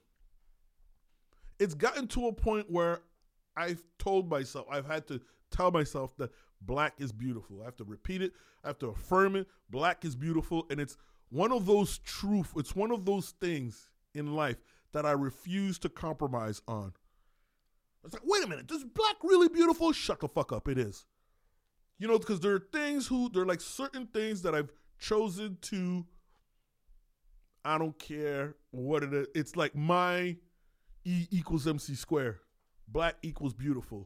It's gotten to a point where I've told myself, I've had to tell myself that black is beautiful. I have to repeat it. I have to affirm it. Black is beautiful. And it's one of those truth, it's one of those things in life that I refuse to compromise on. It's like, wait a minute, is black really beautiful? Shut the fuck up, it is. You know, because there are things who, there are like certain things that I've chosen to, I don't care what it is. It's like my E equals M C square. Black equals beautiful.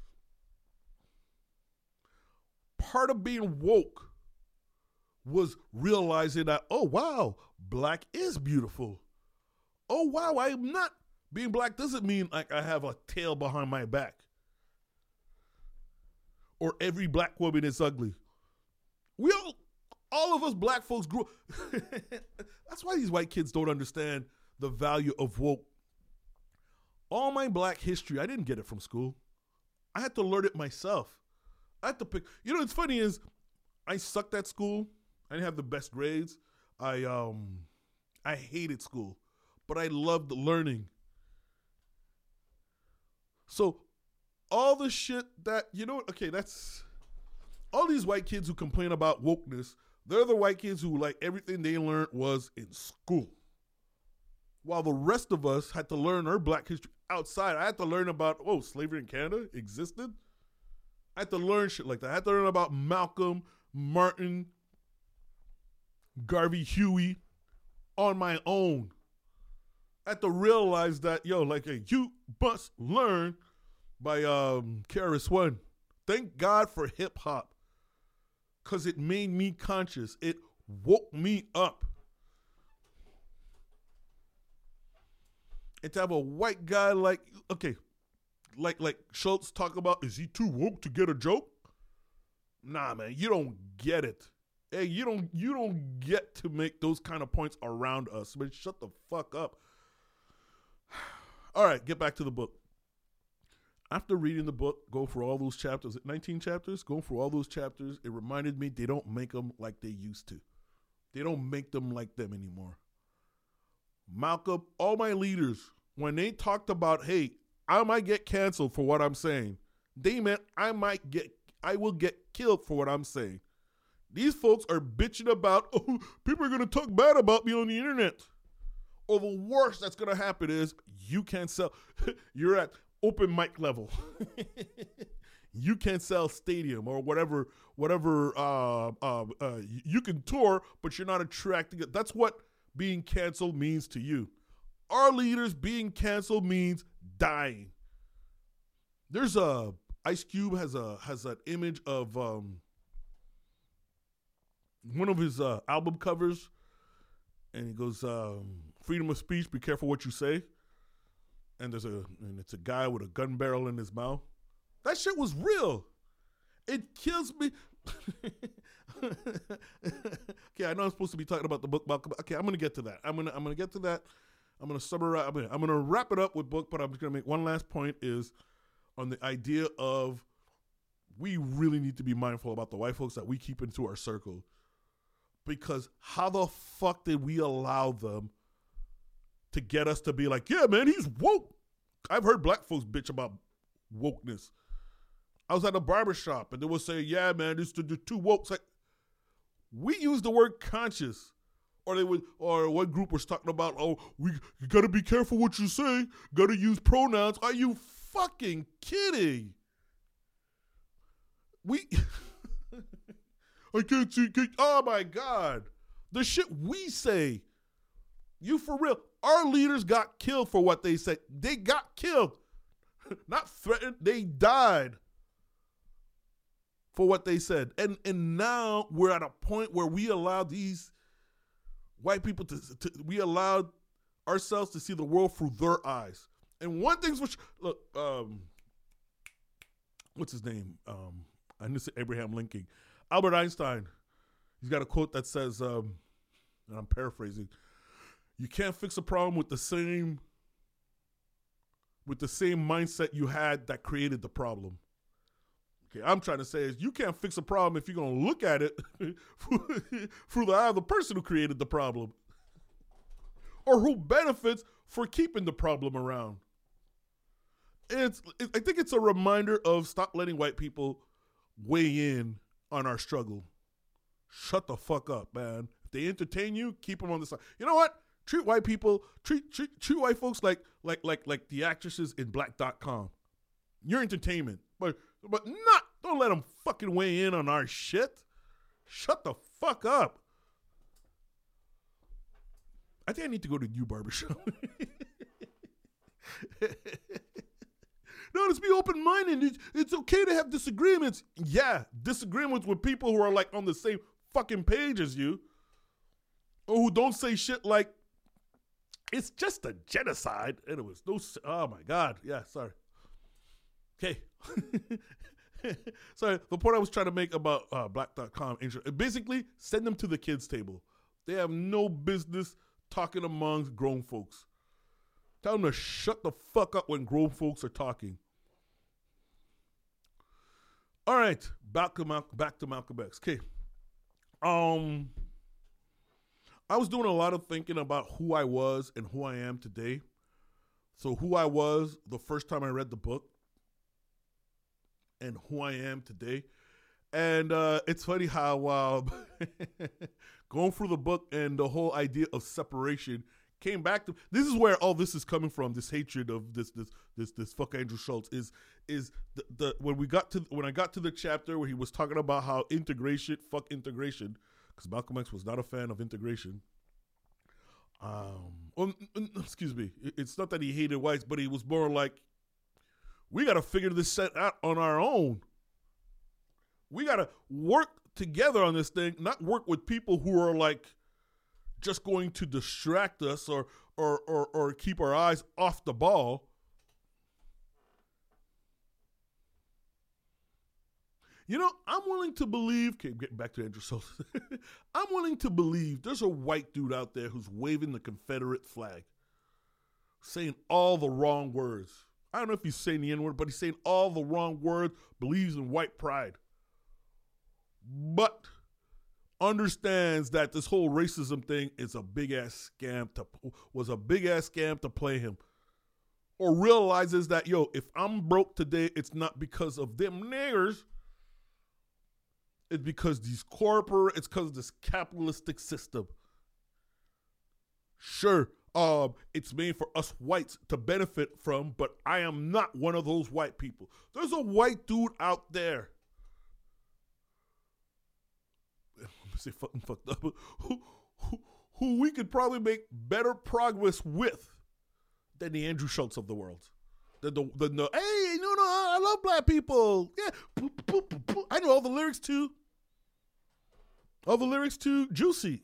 Part of being woke was realizing that, oh, wow, black is beautiful. Oh, wow, I'm not, being black doesn't mean like I have a tail behind my back. Or every black woman is ugly. We all, all of us black folks grew That's why these white kids don't understand the value of woke. All my black history, I didn't get it from school. I had to learn it myself. I had to pick. You know, what's funny is I sucked at school. I didn't have the best grades. I um, I hated school, but I loved learning. So all the shit that, you know, okay, that's all these white kids who complain about wokeness. They're the white kids who like everything they learned was in school. While the rest of us had to learn our black history outside. I had to learn about, oh, slavery in Canada existed. I had to learn shit like that. I had to learn about Malcolm, Martin, Garvey, Huey on my own. I had to realize that, yo, like, hey, you must learn by um, K R S One. Thank God for hip hop, because it made me conscious. It woke me up. And to have a white guy like, okay, like like Schultz talk about, is he too woke to get a joke? Nah, man, you don't get it. Hey, you don't you don't get to make those kind of points around us. Man, shut the fuck up. All right, get back to the book. After reading the book, go for all those chapters, nineteen chapters, going for all those chapters, it reminded me they don't make them like they used to. They don't make them like them anymore. Malcolm, all my leaders, when they talked about, hey, I might get canceled for what I'm saying, they meant I might get, I will get killed for what I'm saying. These folks are bitching about, oh, people are going to talk bad about me on the internet. Or the worst that's going to happen is you can't sell, you're at open mic level. You can't sell stadium or whatever, whatever, uh, uh, uh, you can tour, but you're not attracting it. That's what being canceled means to you. Our leaders being canceled means dying. There's a Ice Cube has a has an image of um, one of his uh, album covers, and he goes, um, "Freedom of speech. Be careful what you say." And there's a and it's a guy with a gun barrel in his mouth. That shit was real. It kills me. Okay, I know I'm supposed to be talking about the book. Malcolm. Okay, I'm gonna get to that. I'm gonna I'm gonna get to that. I'm gonna summarize. I'm gonna, I'm gonna wrap it up with book, but I'm just gonna make one last point is on the idea of we really need to be mindful about the white folks that we keep into our circle, because how the fuck did we allow them to get us to be like, yeah, man, he's woke. I've heard black folks bitch about wokeness. I was at a barbershop and they would say, yeah, man, this is too woke. It's like, we use the word conscious. Or they would, or one group was talking about, oh, we you gotta be careful what you say, gotta use pronouns. Are you fucking kidding? We, I can't see, can't, oh my God. The shit we say, you for real, our leaders got killed for what they said. They got killed, not threatened, they died for what they said. And and now we're at a point where we allow these white people to, to we allowed ourselves to see the world through their eyes. And one thing's which look, um, what's his name? Um, I knew say Abraham Lincoln, Albert Einstein. He's got a quote that says, um, and I'm paraphrasing: "You can't fix a problem with the same with the same mindset you had that created the problem." Okay, I'm trying to say is you can't fix a problem if you're going to look at it through the eye of the person who created the problem or who benefits for keeping the problem around. It's, it, I think it's a reminder of stop letting white people weigh in on our struggle. Shut the fuck up, man. If they entertain you, keep them on the side. You know what? Treat white people, treat treat, treat white folks like like like like the actresses in black dot com. You're entertainment. But but not, don't let them fucking weigh in on our shit. Shut the fuck up. I think I need to go to a new barbershop. No, let's be open-minded. It's, it's okay to have disagreements. Yeah, disagreements with people who are like on the same fucking page as you, or who don't say shit like, it's just a genocide. And it was no, oh my God. Yeah, sorry. Okay. Sorry, the point I was trying to make about uh, black dot com, basically send them to the kids' table. They have no business talking amongst grown folks. Tell them to shut the fuck up when grown folks are talking. All right, back to Mal- back to Malcolm X. Okay, um, I was doing a lot of thinking about who I was and who I am today. So who I was the first time I read the book, and who I am today. And uh, it's funny how uh, going through the book and the whole idea of separation came back to, this is where all this is coming from, this hatred of this this this this fuck Andrew Schulz is is the, the when we got to when I got to the chapter where he was talking about how integration, fuck integration, because Malcolm X was not a fan of integration. Um, well, excuse me, it's not that he hated whites, but he was more like, we got to figure this set out on our own. We got to work together on this thing, not work with people who are like just going to distract us or or or, or keep our eyes off the ball. You know, I'm willing to believe, okay, getting back to Andrew Schulz. I'm willing to believe there's a white dude out there who's waving the Confederate flag, saying all the wrong words. I don't know if he's saying the N-word, but he's saying all the wrong words, believes in white pride, but understands that this whole racism thing is a big-ass scam to, was a big-ass scam to play him, or realizes that, yo, if I'm broke today, it's not because of them niggers, it's because these corporate, it's because of this capitalistic system. Sure, Um, it's made for us whites to benefit from, but I am not one of those white people. There's a white dude out there. I'm gonna say fucking fucked up. Who, who, who we could probably make better progress with than the Andrew Schulz of the world. Than the, the, the hey, no, no, I love black people. Yeah, I know all the lyrics to, all the lyrics to Juicy.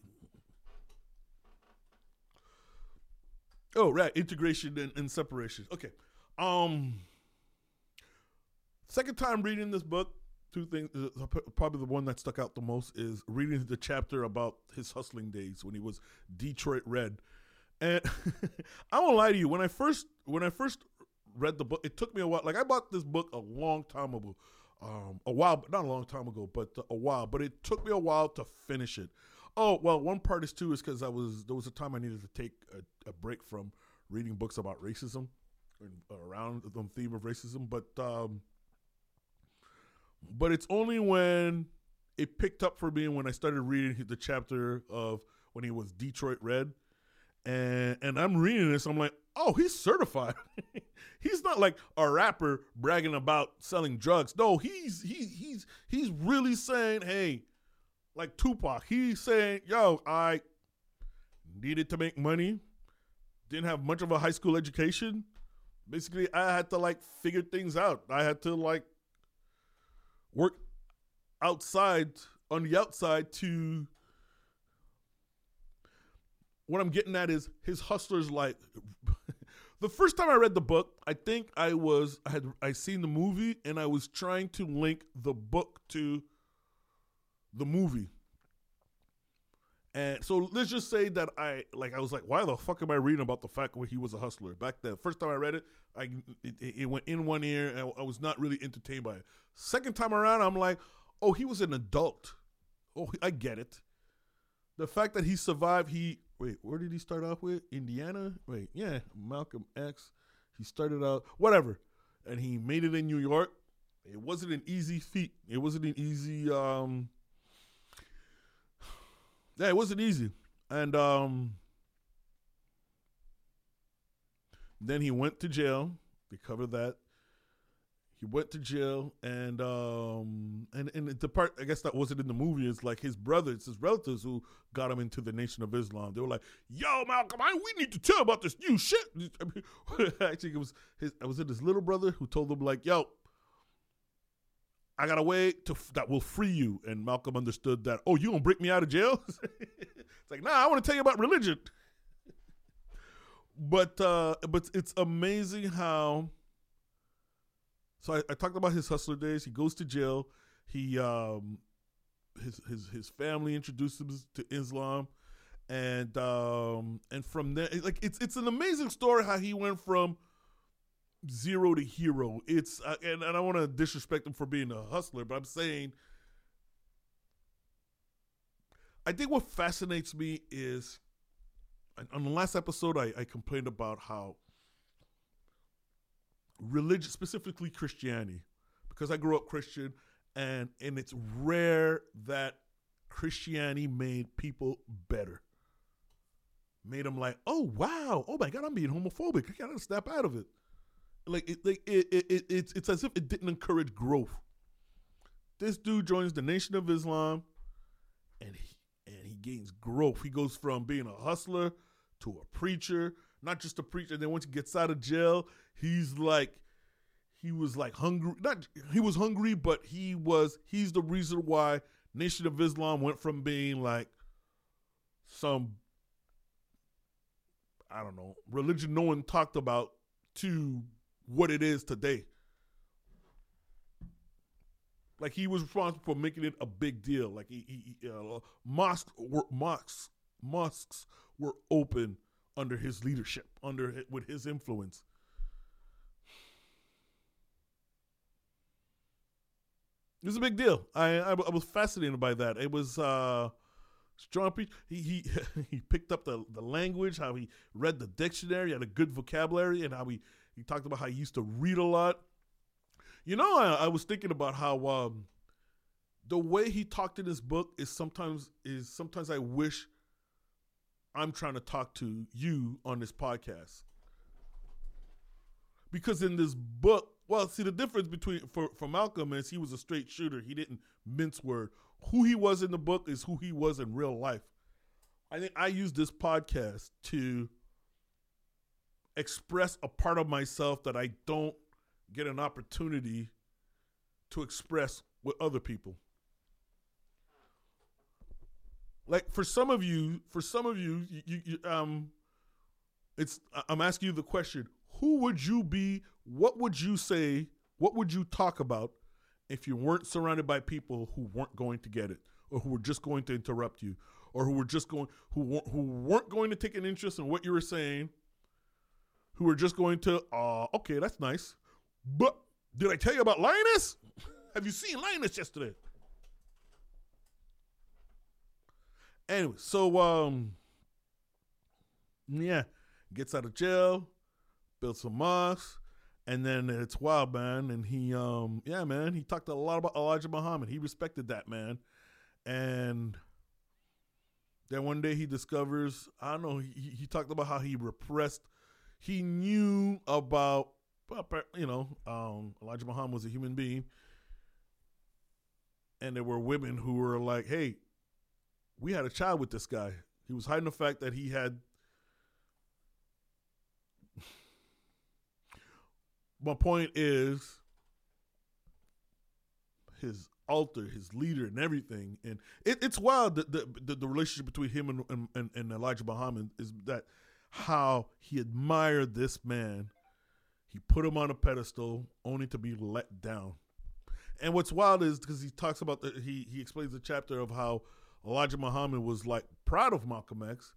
Oh, right. Integration and, and separation. Okay. Um, second time reading this book, two things. Uh, probably the one that stuck out the most is reading the chapter about his hustling days when he was Detroit Red. And I won't lie to you, when I first when I first read the book, it took me a while. Like I bought this book a long time ago, um, a while, not a long time ago, but a while. But it took me a while to finish it. Oh well, one part is too is because I was there was a time I needed to take a, a break from reading books about racism and around the theme of racism. But um, but it's only when it picked up for me when I started reading the chapter of when he was Detroit Red. And and I'm reading this, I'm like, oh, he's certified. He's not like a rapper bragging about selling drugs. No, he's he he's he's really saying, hey, like Tupac, he's saying, yo, I needed to make money, didn't have much of a high school education. Basically, I had to like figure things out. I had to like work outside on the outside to. What I'm getting at is his hustler's like the first time I read the book, I think I was I had I seen the movie and I was trying to link the book to the movie. And so let's just say that I like I was like, why the fuck am I reading about the fact where he was a hustler? Back then, first time I read it, I it, it went in one ear and I was not really entertained by it. Second time around, I'm like, oh, he was an adult. Oh, I get it. The fact that he survived, he Wait, where did he start off with? Indiana? Wait, yeah, Malcolm X. He started out, whatever. And he made it in New York. It wasn't an easy feat. It wasn't an easy, um, yeah, it wasn't easy. And um, then he went to jail. They covered that. He went to jail, and um, and and the part I guess that wasn't in the movie is like his brothers, his relatives who got him into the Nation of Islam. They were like, "Yo, Malcolm, I, we need to tell about this new shit." I mean, actually, it was his. I was it his little brother who told him like, "Yo, I got a way to that will free you." And Malcolm understood that. Oh, you gonna break me out of jail? It's like, nah, I want to tell you about religion. But uh, but it's amazing how. So I, I talked about his hustler days. He goes to jail. He um, his his his family introduced him to Islam, and um, and from there, like it's it's an amazing story how he went from zero to hero. It's uh, and, and I don't want to disrespect him for being a hustler, but I'm saying I think what fascinates me is on the last episode I, I complained about how religion, specifically Christianity, because I grew up Christian, and and it's rare that Christianity made people better. Made them like, oh wow, oh my God, I'm being homophobic. I gotta snap out of it. Like it, like it, it, it it's it's as if it didn't encourage growth. This dude joins the Nation of Islam, and he and he gains growth. He goes from being a hustler to a preacher. Not just a preacher. And then once he gets out of jail, he's like, he was like hungry. Not he was hungry, but he was. He's the reason why Nation of Islam went from being like some, I don't know, religion no one talked about to what it is today. Like he was responsible for making it a big deal. Like he, he uh, mosques were mosques mosques were open under his leadership, under with his influence. It was a big deal. I I, I was fascinated by that. It was uh, strong. He he he picked up the, the language, how he read the dictionary, had a good vocabulary, and how he, he talked about how he used to read a lot. You know, I, I was thinking about how um, the way he talked in his book is sometimes is sometimes I wish I'm trying to talk to you on this podcast. Because in this book, well, see the difference between, for, for Malcolm is he was a straight shooter. He didn't mince word. Who he was in the book is who he was in real life. I think I use this podcast to express a part of myself that I don't get an opportunity to express with other people. Like for some of you, for some of you, you, you, you, um, it's. I'm asking you the question: who would you be? What would you say? What would you talk about if you weren't surrounded by people who weren't going to get it, or who were just going to interrupt you, or who were just going who weren't, who weren't going to take an interest in what you were saying, who were just going to, uh, okay, that's nice, but did I tell you about Lioness? Have you seen Lioness yesterday? Anyway, so um, yeah, gets out of jail, builds some mosques. And then it's wild, man. And he, um, yeah, man, he talked a lot about Elijah Muhammad. He respected that, man. And then one day he discovers, I don't know, he, he talked about how he repressed. He knew about, you know, um, Elijah Muhammad was a human being. And there were women who were like, hey, we had a child with this guy. He was hiding the fact that he had. My point is his altar, his leader, and everything. And it, it's wild that the, the the relationship between him and, and, and Elijah Muhammad is that how he admired this man. He put him on a pedestal only to be let down. And what's wild is because he talks about, the, he, he explains the chapter of how Elijah Muhammad was like proud of Malcolm X.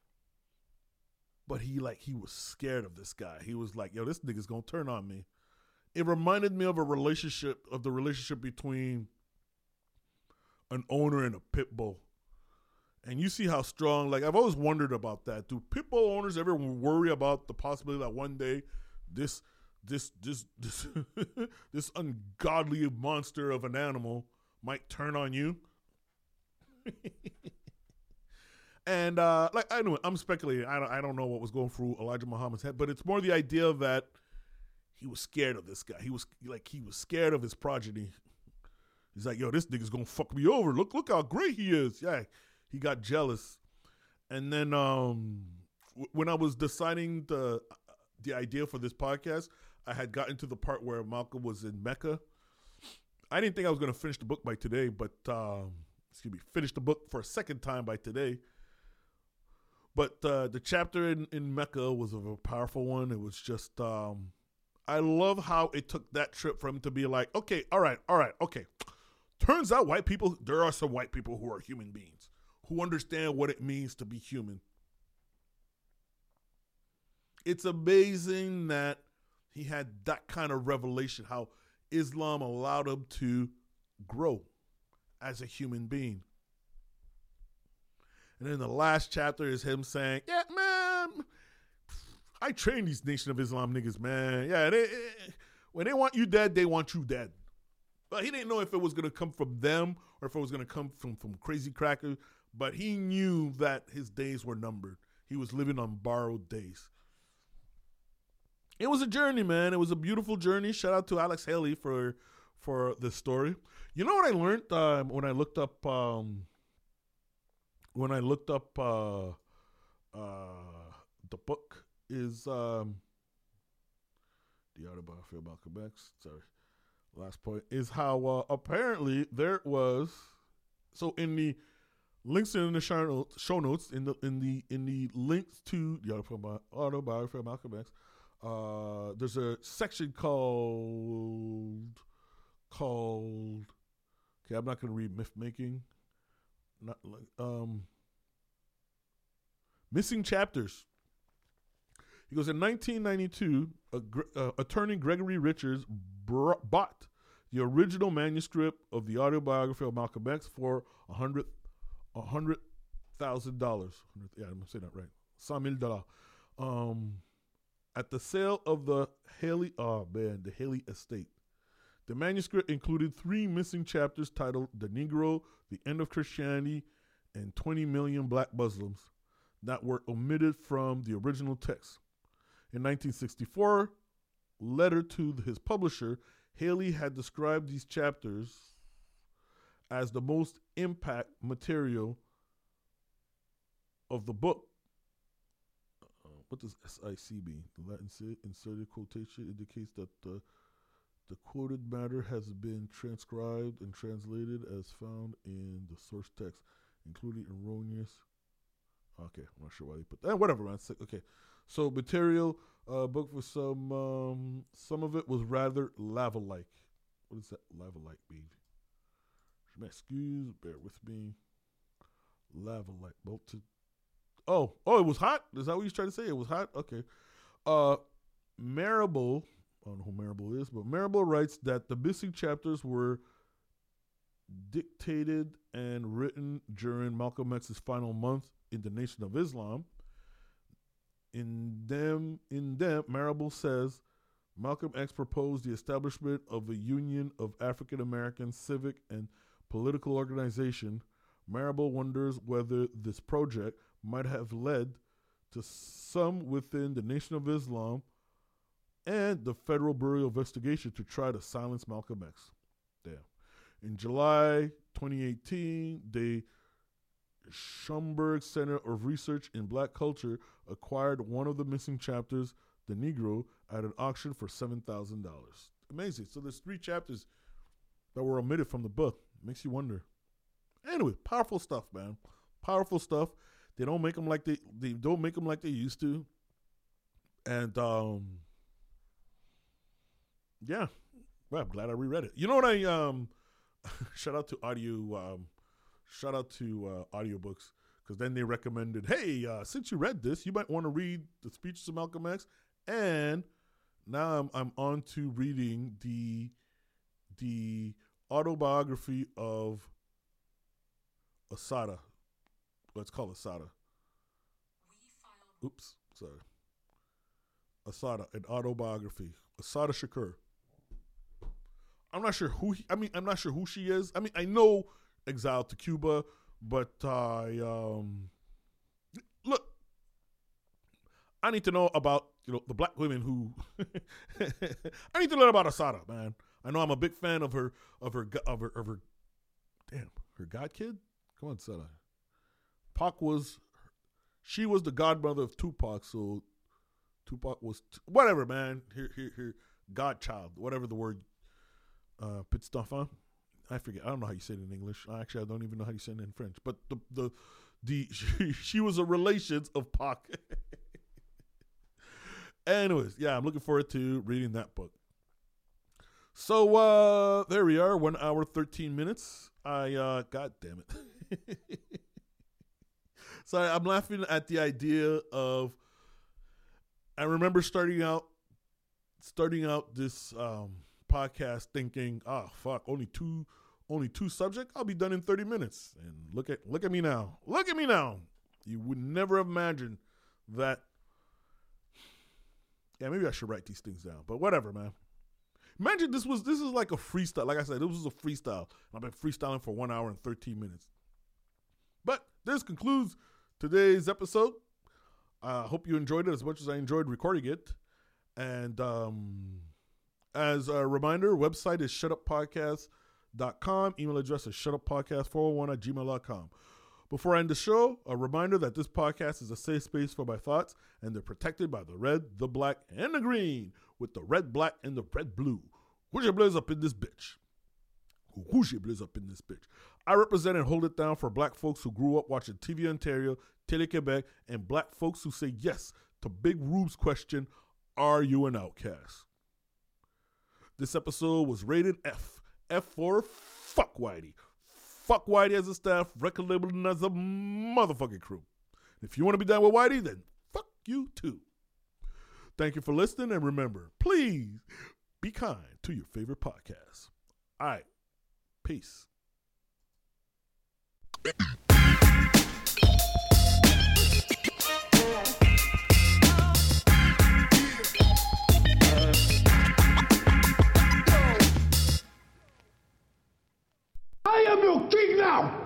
But he like he was scared of this guy. He was like, yo, this nigga's gonna turn on me. It reminded me of a relationship, of the relationship between an owner and a pit bull. And you see how strong, like I've always wondered about that. Do pit bull owners ever worry about the possibility that one day this this this this this ungodly monster of an animal might turn on you? And uh, like I know, I'm speculating. I don't, I don't know what was going through Elijah Muhammad's head, but it's more the idea that he was scared of this guy. He was like he was scared of his progeny. He's like, yo, this nigga's gonna fuck me over. Look, look how great he is. Yeah, he got jealous. And then um, w- when I was deciding the the idea for this podcast, I had gotten to the part where Malcolm was in Mecca. I didn't think I was gonna finish the book by today, but um, excuse me, finish the book for a second time by today. But uh, the chapter in, in Mecca was a powerful one. It was just, um, I love how it took that trip for him to be like, okay, all right, all right, okay. Turns out white people, there are some white people who are human beings, who understand what it means to be human. It's amazing that he had that kind of revelation, how Islam allowed him to grow as a human being. And then the last chapter is him saying, yeah, man, I train these Nation of Islam niggas, man. Yeah, they, they, when they want you dead, they want you dead. But he didn't know if it was going to come from them or if it was going to come from, from Crazy Cracker. But he knew that his days were numbered. He was living on borrowed days. It was a journey, man. It was a beautiful journey. Shout out to Alex Haley for for this story. You know what I learned uh, when I looked up... Um, When I looked up uh, uh, the book is um, the autobiography of Malcolm X. Sorry, last point is how uh, apparently there was. So in the links in the show notes, show notes in the in the in the links to the autobiography of Malcolm X, uh, there's a section called called. Okay, I'm not going to read myth making. Not like um, missing chapters. He goes, in nineteen ninety-two, a, uh, attorney Gregory Richards br- bought the original manuscript of the autobiography of Malcolm X for a hundred, a hundred thousand dollars. Yeah, I'm saying that right. Cent mille dollars. Um, at the sale of the Haley, oh man, the Haley estate. The manuscript included three missing chapters titled The Negro, The End of Christianity, and twenty million Black Muslims that were omitted from the original text. In nineteen sixty-four, letter to his publisher, Haley had described these chapters as the most impact material of the book. Uh, what does S I C mean? The Latin inserted quotation indicates that the The quoted matter has been transcribed and translated as found in the source text, including erroneous. Okay, I'm not sure why they put that. Whatever, man. Okay, so material uh, book for some. Um, some of it was rather lava-like. What does that lava light mean? Je m'excuse, bear with me. Lava light bolted. Oh, oh, it was hot? Is that what you're trying to say? It was hot? Okay. Uh, Marable, I don't know who Marable is, but Marable writes that the missing chapters were dictated and written during Malcolm X's final month in the Nation of Islam. In them, in them, Marable says Malcolm X proposed the establishment of a union of African American civic and political organization. Marable wonders whether this project might have led to some within the Nation of Islam and the Federal Bureau of Investigation to try to silence Malcolm X. Damn. In July twenty eighteen, the Schomburg Center of Research in Black Culture acquired one of the missing chapters, The Negro, at an auction for seven thousand dollars. Amazing. So there's three chapters that were omitted from the book. Makes you wonder. Anyway, powerful stuff, man. Powerful stuff. They don't make them like they they don't make them like they used to. And um, yeah, well, I'm glad I reread it. You know what I um, shout out to audio um, shout out to uh, audiobooks, because then they recommended, hey, uh, since you read this, you might want to read the speeches of Malcolm X. And now I'm I'm on to reading the the autobiography of Assata. Let's call it Assata. Oops, sorry. Assata, an autobiography. Assata Shakur. I'm not sure who he, I mean, I'm not sure who she is. I mean, I know exiled to Cuba, but I, um, look, I need to know about, you know, the black women who, I need to learn about Assata, man. I know I'm a big fan of her, of her, of her, of her, damn, her god kid? Come on, Assata. Pac was, she was the godmother of Tupac, so Tupac was, t- whatever, man. Here, here, here, godchild, whatever the word, uh, put stuff on. I forget. I don't know how you say it in English. Actually, I don't even know how you say it in French. But the, the, the, she, she was a relations of Pac. Anyways, yeah, I'm looking forward to reading that book. So, uh, there we are, one hour, thirteen minutes. I, uh, God damn it. So I'm laughing at the idea of, I remember starting out, starting out this um, podcast thinking, oh, fuck, only two, only two subjects? I'll be done in thirty minutes. And look at, look at me now. Look at me now. You would never imagine that. Yeah, maybe I should write these things down, but whatever, man. Imagine this was, this is like a freestyle. Like I said, this was a freestyle. I've been freestyling for one hour and thirteen minutes. But this concludes today's episode. I uh, hope you enjoyed it as much as I enjoyed recording it. And um, as a reminder, website is shut up podcast dot com. Email address is shut up podcast four oh one at gmail dot com. Before I end the show, a reminder that this podcast is a safe space for my thoughts, and they're protected by the red, the black, and the green, with the red, black, and the red, blue. Who's your blaze up in this bitch? Who's your blaze up in this bitch? I represent and hold it down for black folks who grew up watching T V Ontario, Télé-Québec, and black folks who say yes to Big Rube's question, are you an outcast? This episode was rated F. F for fuck Whitey. Fuck Whitey as a staff, record label and as a motherfucking crew. If you want to be down with Whitey, then fuck you too. Thank you for listening, and remember, please be kind to your favorite podcast. All right. Peace. I am your king now!